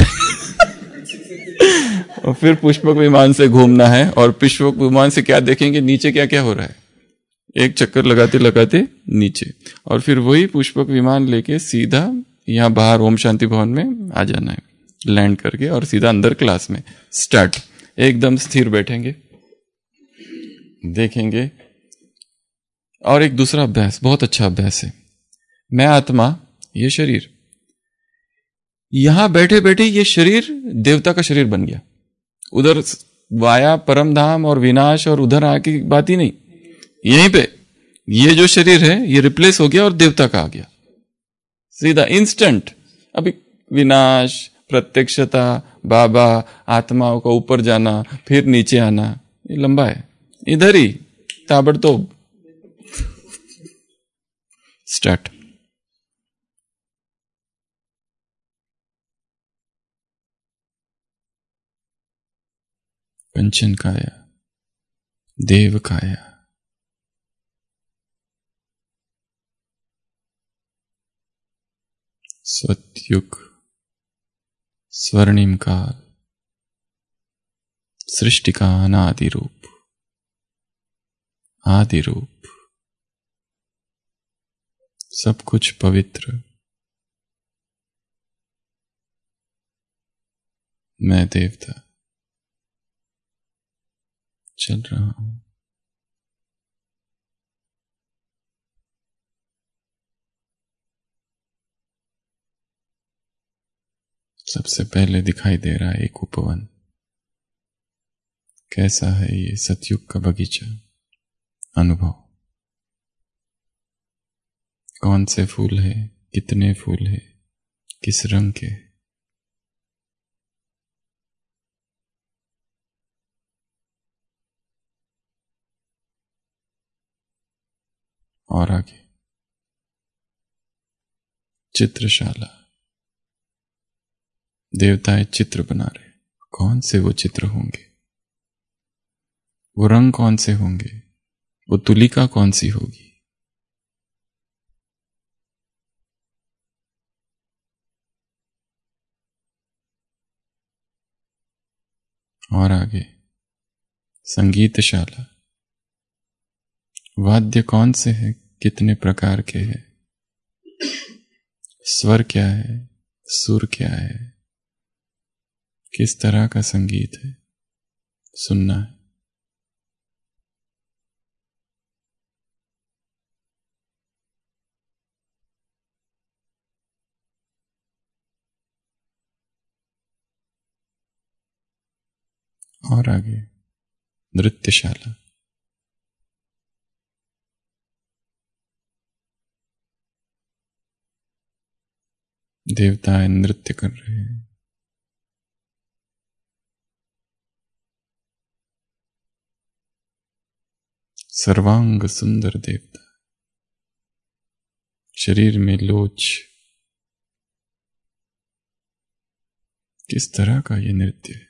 और फिर पुष्पक विमान से घूमना है, और पुष्पक विमान से क्या देखेंगे, नीचे क्या क्या हो रहा है, एक चक्कर लगाते लगाते नीचे, और फिर वही पुष्पक विमान लेके सीधा यहाँ बाहर ओम शांति भवन में आ जाना है, लैंड करके, और सीधा अंदर क्लास में स्टार्ट। एकदम स्थिर बैठेंगे, देखेंगे। और एक दूसरा अभ्यास, बहुत अच्छा अभ्यास है। मैं आत्मा, ये शरीर, यहां बैठे बैठे ये शरीर देवता का शरीर बन गया। उधर वाया परम धाम और विनाश और उधर आके की बात ही नहीं, यहीं पे ये जो शरीर है ये रिप्लेस हो गया और देवता का आ गया सीधा इंस्टेंट। अभी विनाश, प्रत्यक्षता, बाबा, आत्माओं का ऊपर जाना, फिर नीचे आना, ये लंबा है। इधर ही ताबड़तोब स्टार्ट। पंचन काया, देव काया, सतयुग, स्वर्णिम काल, सृष्टि का अनादि रूप, आदि रूप, सब कुछ पवित्र। मैं देवता चल रहा हूं। सबसे पहले दिखाई दे रहा है एक उपवन। कैसा है ये सतयुग का बगीचा, अनुभव। कौन से फूल है, कितने फूल है, किस रंग के। और आगे चित्रशाला, देवताएं चित्र बना रहे। कौन से वो चित्र होंगे, वो रंग कौन से होंगे, वो तुलिका कौन सी होगी। और आगे संगीतशाला, वाद्य कौन से हैं, कितने प्रकार के हैं, स्वर क्या है, सुर क्या है, किस तरह का संगीत है, सुनना है। और आगे नृत्यशाला, देवताएं नृत्य कर रहे हैं। सर्वांग सुंदर देवता, शरीर में लोच, किस तरह का ये नृत्य है।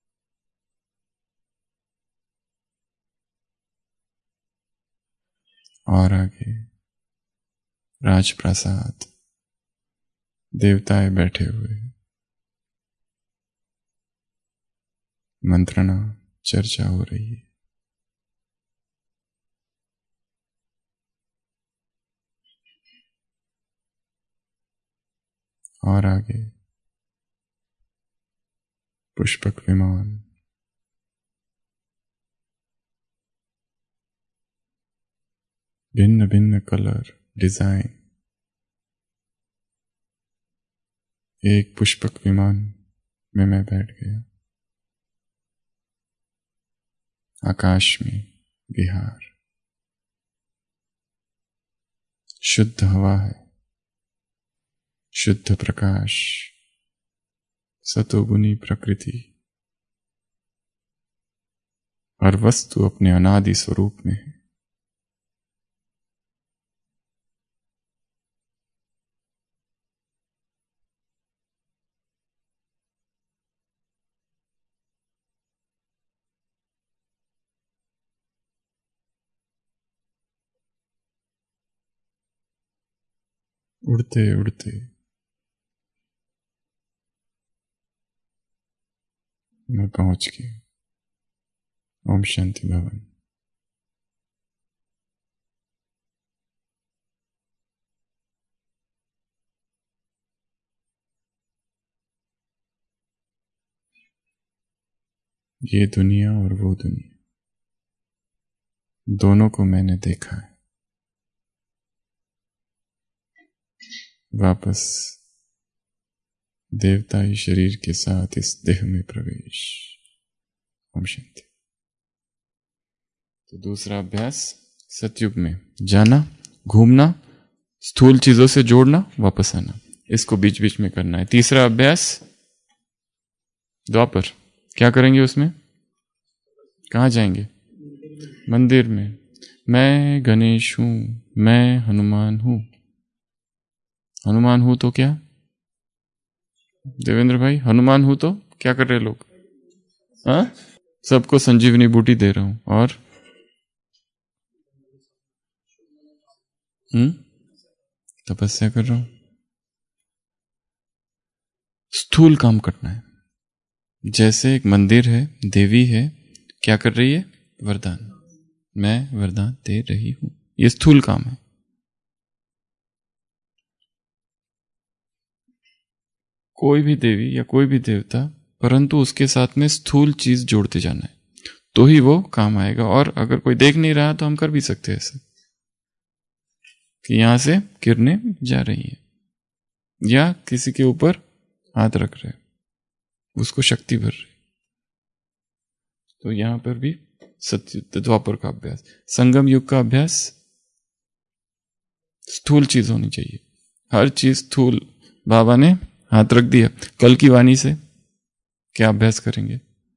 और आगे राजप्रासाद, देवताएं बैठे हुए, मंत्रणा, चर्चा हो रही है। और आगे पुष्पक विमान, भिन्न भिन्न कलर, डिजाइन। एक पुष्पक विमान में मैं बैठ गया। आकाश में बिहार, शुद्ध हवा है, शुद्ध प्रकाश, सतोगुनी प्रकृति, हर वस्तु अपने अनादि स्वरूप में है। उड़ते उड़ते मैं पहुंच गया। ओम शांति भवन। ये दुनिया और वो दुनिया दोनों को मैंने देखा है। वापस देवताई शरीर के साथ इस देह में प्रवेश। ओम शांति। तो दूसरा अभ्यास सतयुग में जाना, घूमना, स्थूल चीजों से जोड़ना, वापस आना, इसको बीच बीच में करना है। तीसरा अभ्यास द्वापर। क्या करेंगे उसमें? कहाँ जाएंगे? मंदिर में। मैं गणेश हूं, मैं हनुमान हूं। हनुमान हूं तो क्या देवेंद्र भाई? हनुमान हूं तो क्या कर रहे लोग? हाँ, सबको संजीवनी बूटी दे रहा हूं। और तपस्या कर रहा हूं। स्थूल काम करना है। जैसे एक मंदिर है, देवी है, क्या कर रही है? वरदान। मैं वरदान दे रही हूं। ये स्थूल काम है। कोई भी देवी या कोई भी देवता, परंतु उसके साथ में स्थूल चीज जोड़ते जाना है, तो ही वो काम आएगा। और अगर कोई देख नहीं रहा तो हम कर भी सकते हैं ऐसा कि यहां से किरणें जा रही है, या किसी के ऊपर हाथ रख रहे, उसको शक्ति भर रहे। तो यहां पर भी सत्य द्वापर का अभ्यास। संगम युग का अभ्यास स्थूल चीज होनी चाहिए, हर चीज स्थूल। बाबा ने हाथ रख दिया। कल की वाणी से क्या अभ्यास करेंगे?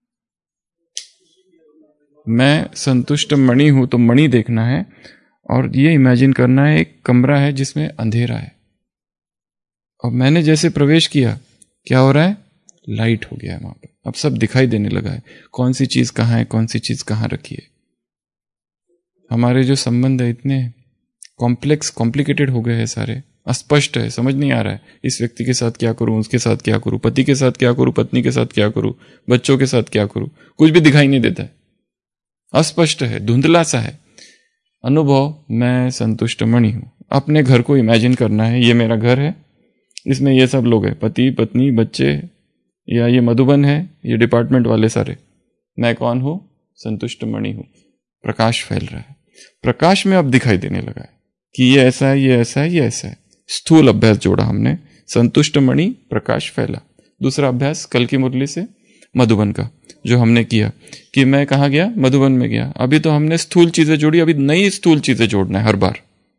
मैं संतुष्ट मणि हूं, तो मणि देखना है और ये इमेजिन करना है एक कमरा है जिसमें अंधेरा है, और मैंने जैसे प्रवेश किया, क्या हो रहा है? लाइट हो गया है वहां पर। अब सब दिखाई देने लगा है, कौन सी चीज कहां है, कौन सी चीज कहां रखी है। हमारे जो संबंध है इतने कॉम्प्लिकेटेड हो गए हैं, सारे अस्पष्ट है, समझ नहीं आ रहा है इस व्यक्ति के साथ क्या करूं, उसके साथ क्या करूं, पति के साथ क्या करूं, पत्नी के साथ क्या करूं, बच्चों के साथ क्या करूं, कुछ भी दिखाई नहीं देता है, अस्पष्ट है, धुंधला सा है। अनुभव, मैं संतुष्ट मणि हूं। अपने घर को इमेजिन करना है, ये मेरा घर है, इसमें ये सब लोग हैं, पति पत्नी बच्चे, या ये मधुबन है, ये डिपार्टमेंट वाले सारे। मैं कौन हूं? संतुष्ट मणि हूं। प्रकाश फैल रहा है, प्रकाश में अब दिखाई देने लगा है कि ये ऐसा है, ये ऐसा है, ये ऐसा है। स्थूल अभ्यास जोड़ा हमने, संतुष्ट मणि, प्रकाश फैला। दूसरा अभ्यास कल की मुरली से मधुबन का जो हमने किया कि मैं कहाँ गया? मधुबन में गया। अभी तो हमने स्थूल चीजें जोड़ी, अभी नई स्थूल चीजें जोड़ना है हर बार।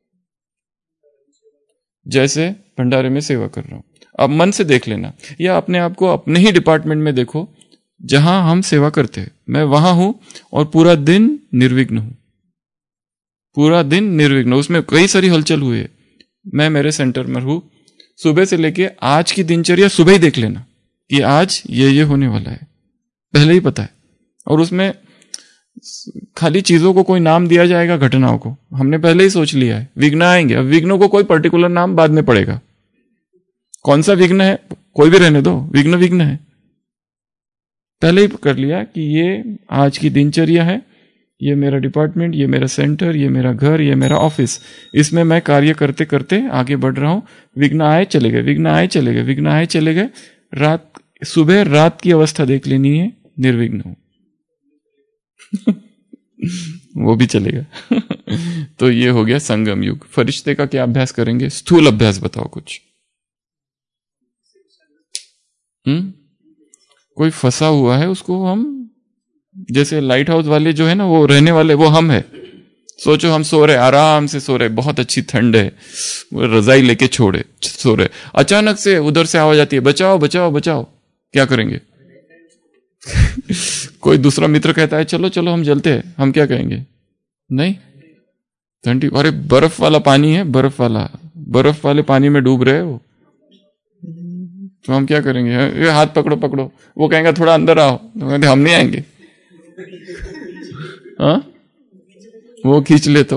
जैसे भंडारे में सेवा कर रहा हूं, अब मन से देख लेना, या अपने आप को अपने ही डिपार्टमेंट में देखो जहां हम सेवा करते हैं। मैं वहां हूं और पूरा दिन निर्विघ्न हूं, पूरा दिन निर्विघ्न। उसमें कई सारी हलचल हुई है, मैं मेरे सेंटर में हूं। सुबह से लेके आज की दिनचर्या सुबह ही देख लेना कि आज ये होने वाला है, पहले ही पता है। और उसमें खाली चीजों को कोई नाम दिया जाएगा, घटनाओं को हमने पहले ही सोच लिया है। विघ्न आएंगे, अब विघ्नों को कोई पर्टिकुलर नाम बाद में पड़ेगा। कौन सा विघ्न है, कोई भी रहने दो, विघ्न विघ्न है। पहले ही कर लिया कि ये आज की दिनचर्या है, ये मेरा डिपार्टमेंट, ये मेरा सेंटर, ये मेरा घर, ये मेरा ऑफिस, इसमें मैं कार्य करते करते आगे बढ़ रहा हूं। विघ्न आए चले गए, विघ्न आए चले गए, विघ्न आए चले गए। रात, सुबह रात की अवस्था देख लेनी है, निर्विघ्न हो वो भी चलेगा तो ये हो गया संगम युग। फरिश्ते का क्या अभ्यास करेंगे? स्थूल अभ्यास बताओ कुछ। कोई फंसा हुआ है, उसको हम, जैसे लाइट हाउस वाले जो है ना, वो रहने वाले वो हम है। सोचो हम सो रहे, आराम से सो रहे, बहुत अच्छी ठंड है, वो रजाई लेके छोड़े सो रहे, अचानक से उधर से आवाज आती है, बचाओ बचाओ बचाओ। क्या करेंगे? कोई दूसरा मित्र कहता है चलो चलो हम जलते हैं, हम क्या कहेंगे? नहीं, ठंडी, अरे बर्फ वाला पानी है, बर्फ वाले पानी में डूब रहे हो, तो हम क्या करेंगे? ये हाथ पकड़ो पकड़ो, वो कहेंगे थोड़ा अंदर आओ, तो कहते हम नहीं आएंगे। हाँ, वो खींच ले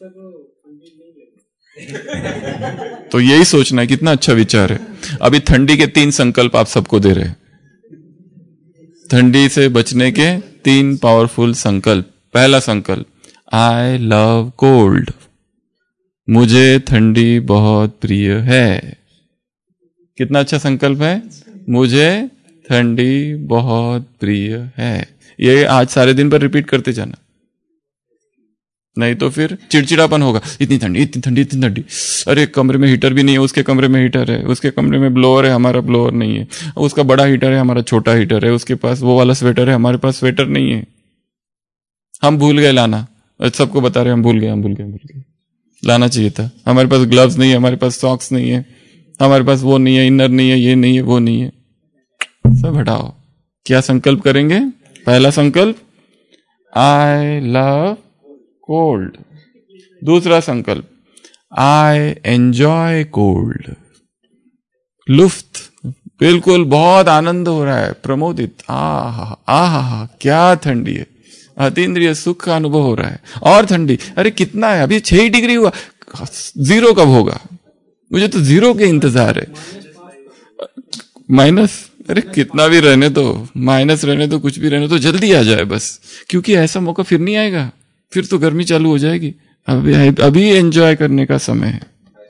तो यही सोचना है, कितना अच्छा विचार है। अभी ठंडी के 3 संकल्प आप सबको दे रहे हैं। ठंडी से बचने के 3 पावरफुल संकल्प। पहला संकल्प, आई लव कोल्ड, मुझे ठंडी बहुत प्रिय है। कितना अच्छा संकल्प है, मुझे ठंडी बहुत प्रिय है। ये आज सारे दिन पर रिपीट करते जाना, नहीं तो फिर चिड़चिड़ापन होगा। इतनी ठंडी, इतनी ठंडी, इतनी ठंडी, अरे कमरे में हीटर भी नहीं है, उसके कमरे में हीटर है, उसके कमरे में ब्लोअर है, हमारा ब्लोअर नहीं है, उसका बड़ा हीटर है, हमारा छोटा हीटर है, उसके पास वो वाला स्वेटर है, हमारे पास स्वेटर नहीं है, हम भूल गए लाना। सबको बता रहे हम भूल गए, लाना चाहिए था। हमारे पास ग्लव्स नहीं है, हमारे पास सॉक्स नहीं है, हमारे पास वो नहीं है, इनर नहीं है, ये नहीं है, वो नहीं है, सब हटाओ। क्या संकल्प करेंगे? पहला संकल्प, आई लव कोल्ड। दूसरा संकल्प, आई एंजॉय कोल्ड, लुफ्त, बिल्कुल बहुत आनंद हो रहा है, प्रमोदित, आहा क्या ठंडी है, अतीन्द्रिय सुख का अनुभव हो रहा है। और ठंडी, अरे कितना है, अभी 6 डिग्री हुआ, 0 कब होगा, मुझे तो 0 के इंतजार है। माइनस, अरे कितना भी रहने दो, माइनस रहने दो, कुछ भी रहने दो, जल्दी आ जाए बस, क्योंकि ऐसा मौका फिर नहीं आएगा, फिर तो गर्मी चालू हो जाएगी। अभी एंजॉय करने का समय है।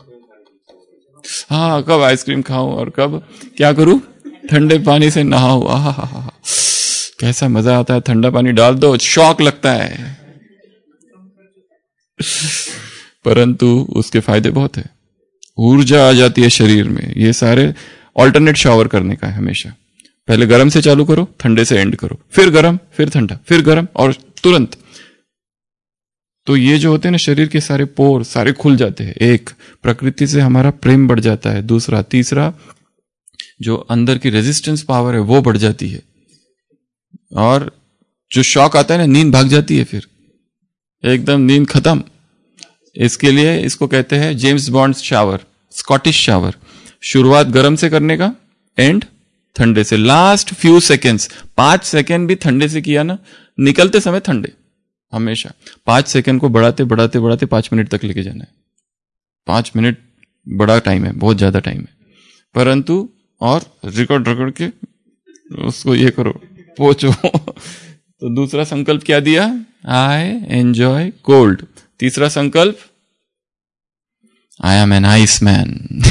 हाँ, कब आइसक्रीम खाऊं और कब क्या करूं, ठंडे पानी से नहाऊं, आहा कैसा मजा आता है, ठंडा पानी डाल दो, शॉक लगता है, परंतु उसके फायदे बहुत है, ऊर्जा आ जाती है शरीर में। ये सारे ऑल्टरनेट शावर करने का है हमेशा। पहले गर्म से चालू करो, ठंडे से एंड करो, फिर गर्म, फिर ठंडा, फिर गर्म, और तुरंत। तो ये जो होते हैं ना, शरीर के सारे पोर सारे खुल जाते हैं। एक, प्रकृति से हमारा प्रेम बढ़ जाता है। दूसरा, तीसरा, जो अंदर की रेजिस्टेंस पावर है वो बढ़ जाती है। और जो शॉक आता है ना, नींद भाग जाती है, फिर एकदम नींद खत्म। इसके लिए इसको कहते हैं James Bond shower, Scottish shower. शुरुआत गर्म से करने का, एंड ठंडे से। लास्ट फ्यू सेकेंड्स, 5 सेकेंड भी ठंडे से किया ना, निकलते समय ठंडे हमेशा। 5 सेकेंड को बढ़ाते बढ़ाते बढ़ाते 5 मिनट तक लेके जाना है। 5 मिनट बड़ा टाइम है, बहुत ज्यादा टाइम है, परंतु और रिकॉर्ड रगड़ के उसको ये करो, पहुंचो। तो दूसरा संकल्प क्या दिया? I enjoy cold. तीसरा संकल्प, I am an ice man.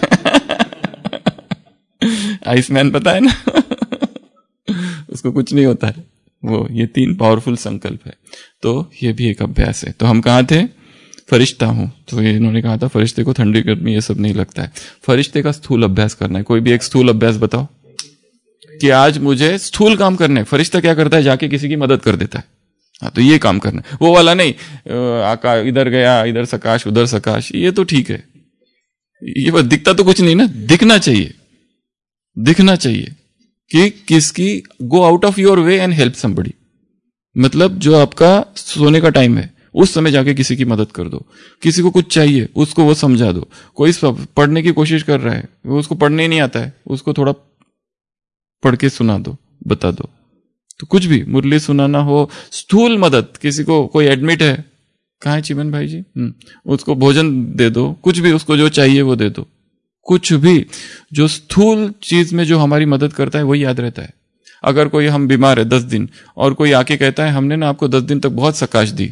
Ice man पता है ना? उसको कुछ नहीं होता है वो। ये 3 पावरफुल संकल्प है। तो ये भी एक अभ्यास है। तो हम कहाँ थे? फरिश्ता हूं। तो ये इन्होंने कहा था फरिश्ते को ठंडी गर्मी ये सब नहीं लगता है। फरिश्ते का स्थूल अभ्यास करना है। कोई भी एक स्थूल अभ्यास बताओ कि आज मुझे स्थूल काम करना है। फरिश्ता क्या करता है? जाके किसी की मदद कर देता है। हाँ, तो ये काम करना है। वो वाला नहीं, आकाश इधर गया, इधर सकाश, उधर सकाश, ये तो ठीक है। ये बस दिखता तो कुछ नहीं ना, दिखना चाहिए, दिखना चाहिए कि किसकी, go out of your way and help somebody. मतलब जो आपका सोने का टाइम है उस समय जाके किसी की मदद कर दो। किसी को कुछ चाहिए उसको वो समझा दो। कोई पढ़ने की कोशिश कर रहा है, वो उसको पढ़ने ही नहीं आता है, उसको थोड़ा पढ़ के सुना दो, बता दो। तो कुछ भी, मुरली सुनाना हो, स्थूल मदद। किसी को कोई एडमिट है, कहाँ है चिमन भाई जी, उसको भोजन दे दो, कुछ भी उसको जो चाहिए वो दे दो। कुछ भी जो स्थूल चीज में जो हमारी मदद करता है वही याद रहता है। अगर कोई, हम बीमार है 10 दिन और कोई आके कहता है हमने ना आपको 10 दिन तक बहुत सकाश दी।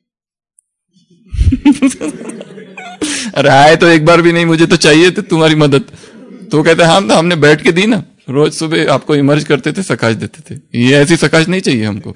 अरे आए तो एक बार भी नहीं, मुझे तो चाहिए थी तुम्हारी मदद। तो कहते हैं हमने बैठ के दी ना, रोज सुबह आपको इमर्ज करते थे, सकाश देते थे। ये ऐसी सकाश नहीं चाहिए हमको।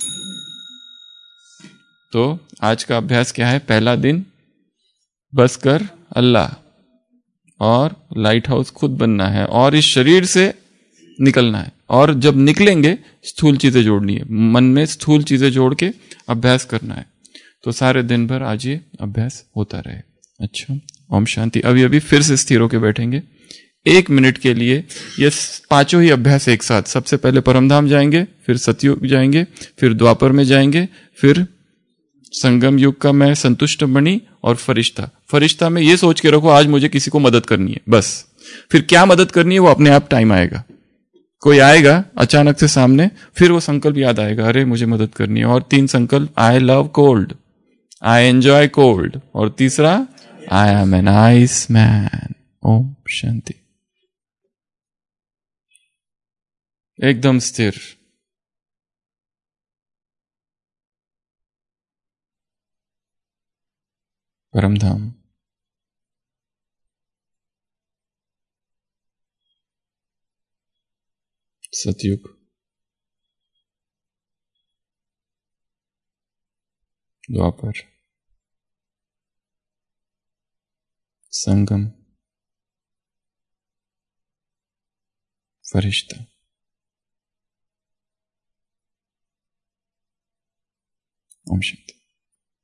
तो आज का अभ्यास क्या है? पहला दिन बस कर अल्लाह, और लाइट हाउस खुद बनना है और इस शरीर से निकलना है। और जब निकलेंगे स्थूल चीजें जोड़नी है, मन में स्थूल चीजें जोड़ के अभ्यास करना है। तो सारे दिन भर आज ये अभ्यास होता रहे। अच्छा, ओम शांति। अभी फिर से स्थिर होके बैठेंगे 1 मिनट के लिए। ये 5 ही अभ्यास एक साथ। सबसे पहले परमधाम जाएंगे, फिर सतयुग जाएंगे, फिर द्वापर में जाएंगे, फिर संगम युग का मैं संतुष्ट मणि और फरिश्ता। फरिश्ता में ये सोच के रखो आज मुझे किसी को मदद करनी है, बस। फिर क्या मदद करनी है वो अपने आप टाइम आएगा। कोई आएगा अचानक से सामने, फिर वो संकल्प याद आएगा, अरे मुझे मदद करनी है। और 3 संकल्प, I love cold, I enjoy cold, और तीसरा, I am an ice man. ओम शांति। एकदम स्थिर। परम धाम, सतयुग, द्वापर, संगम, फरिश्ता। ओम शांति।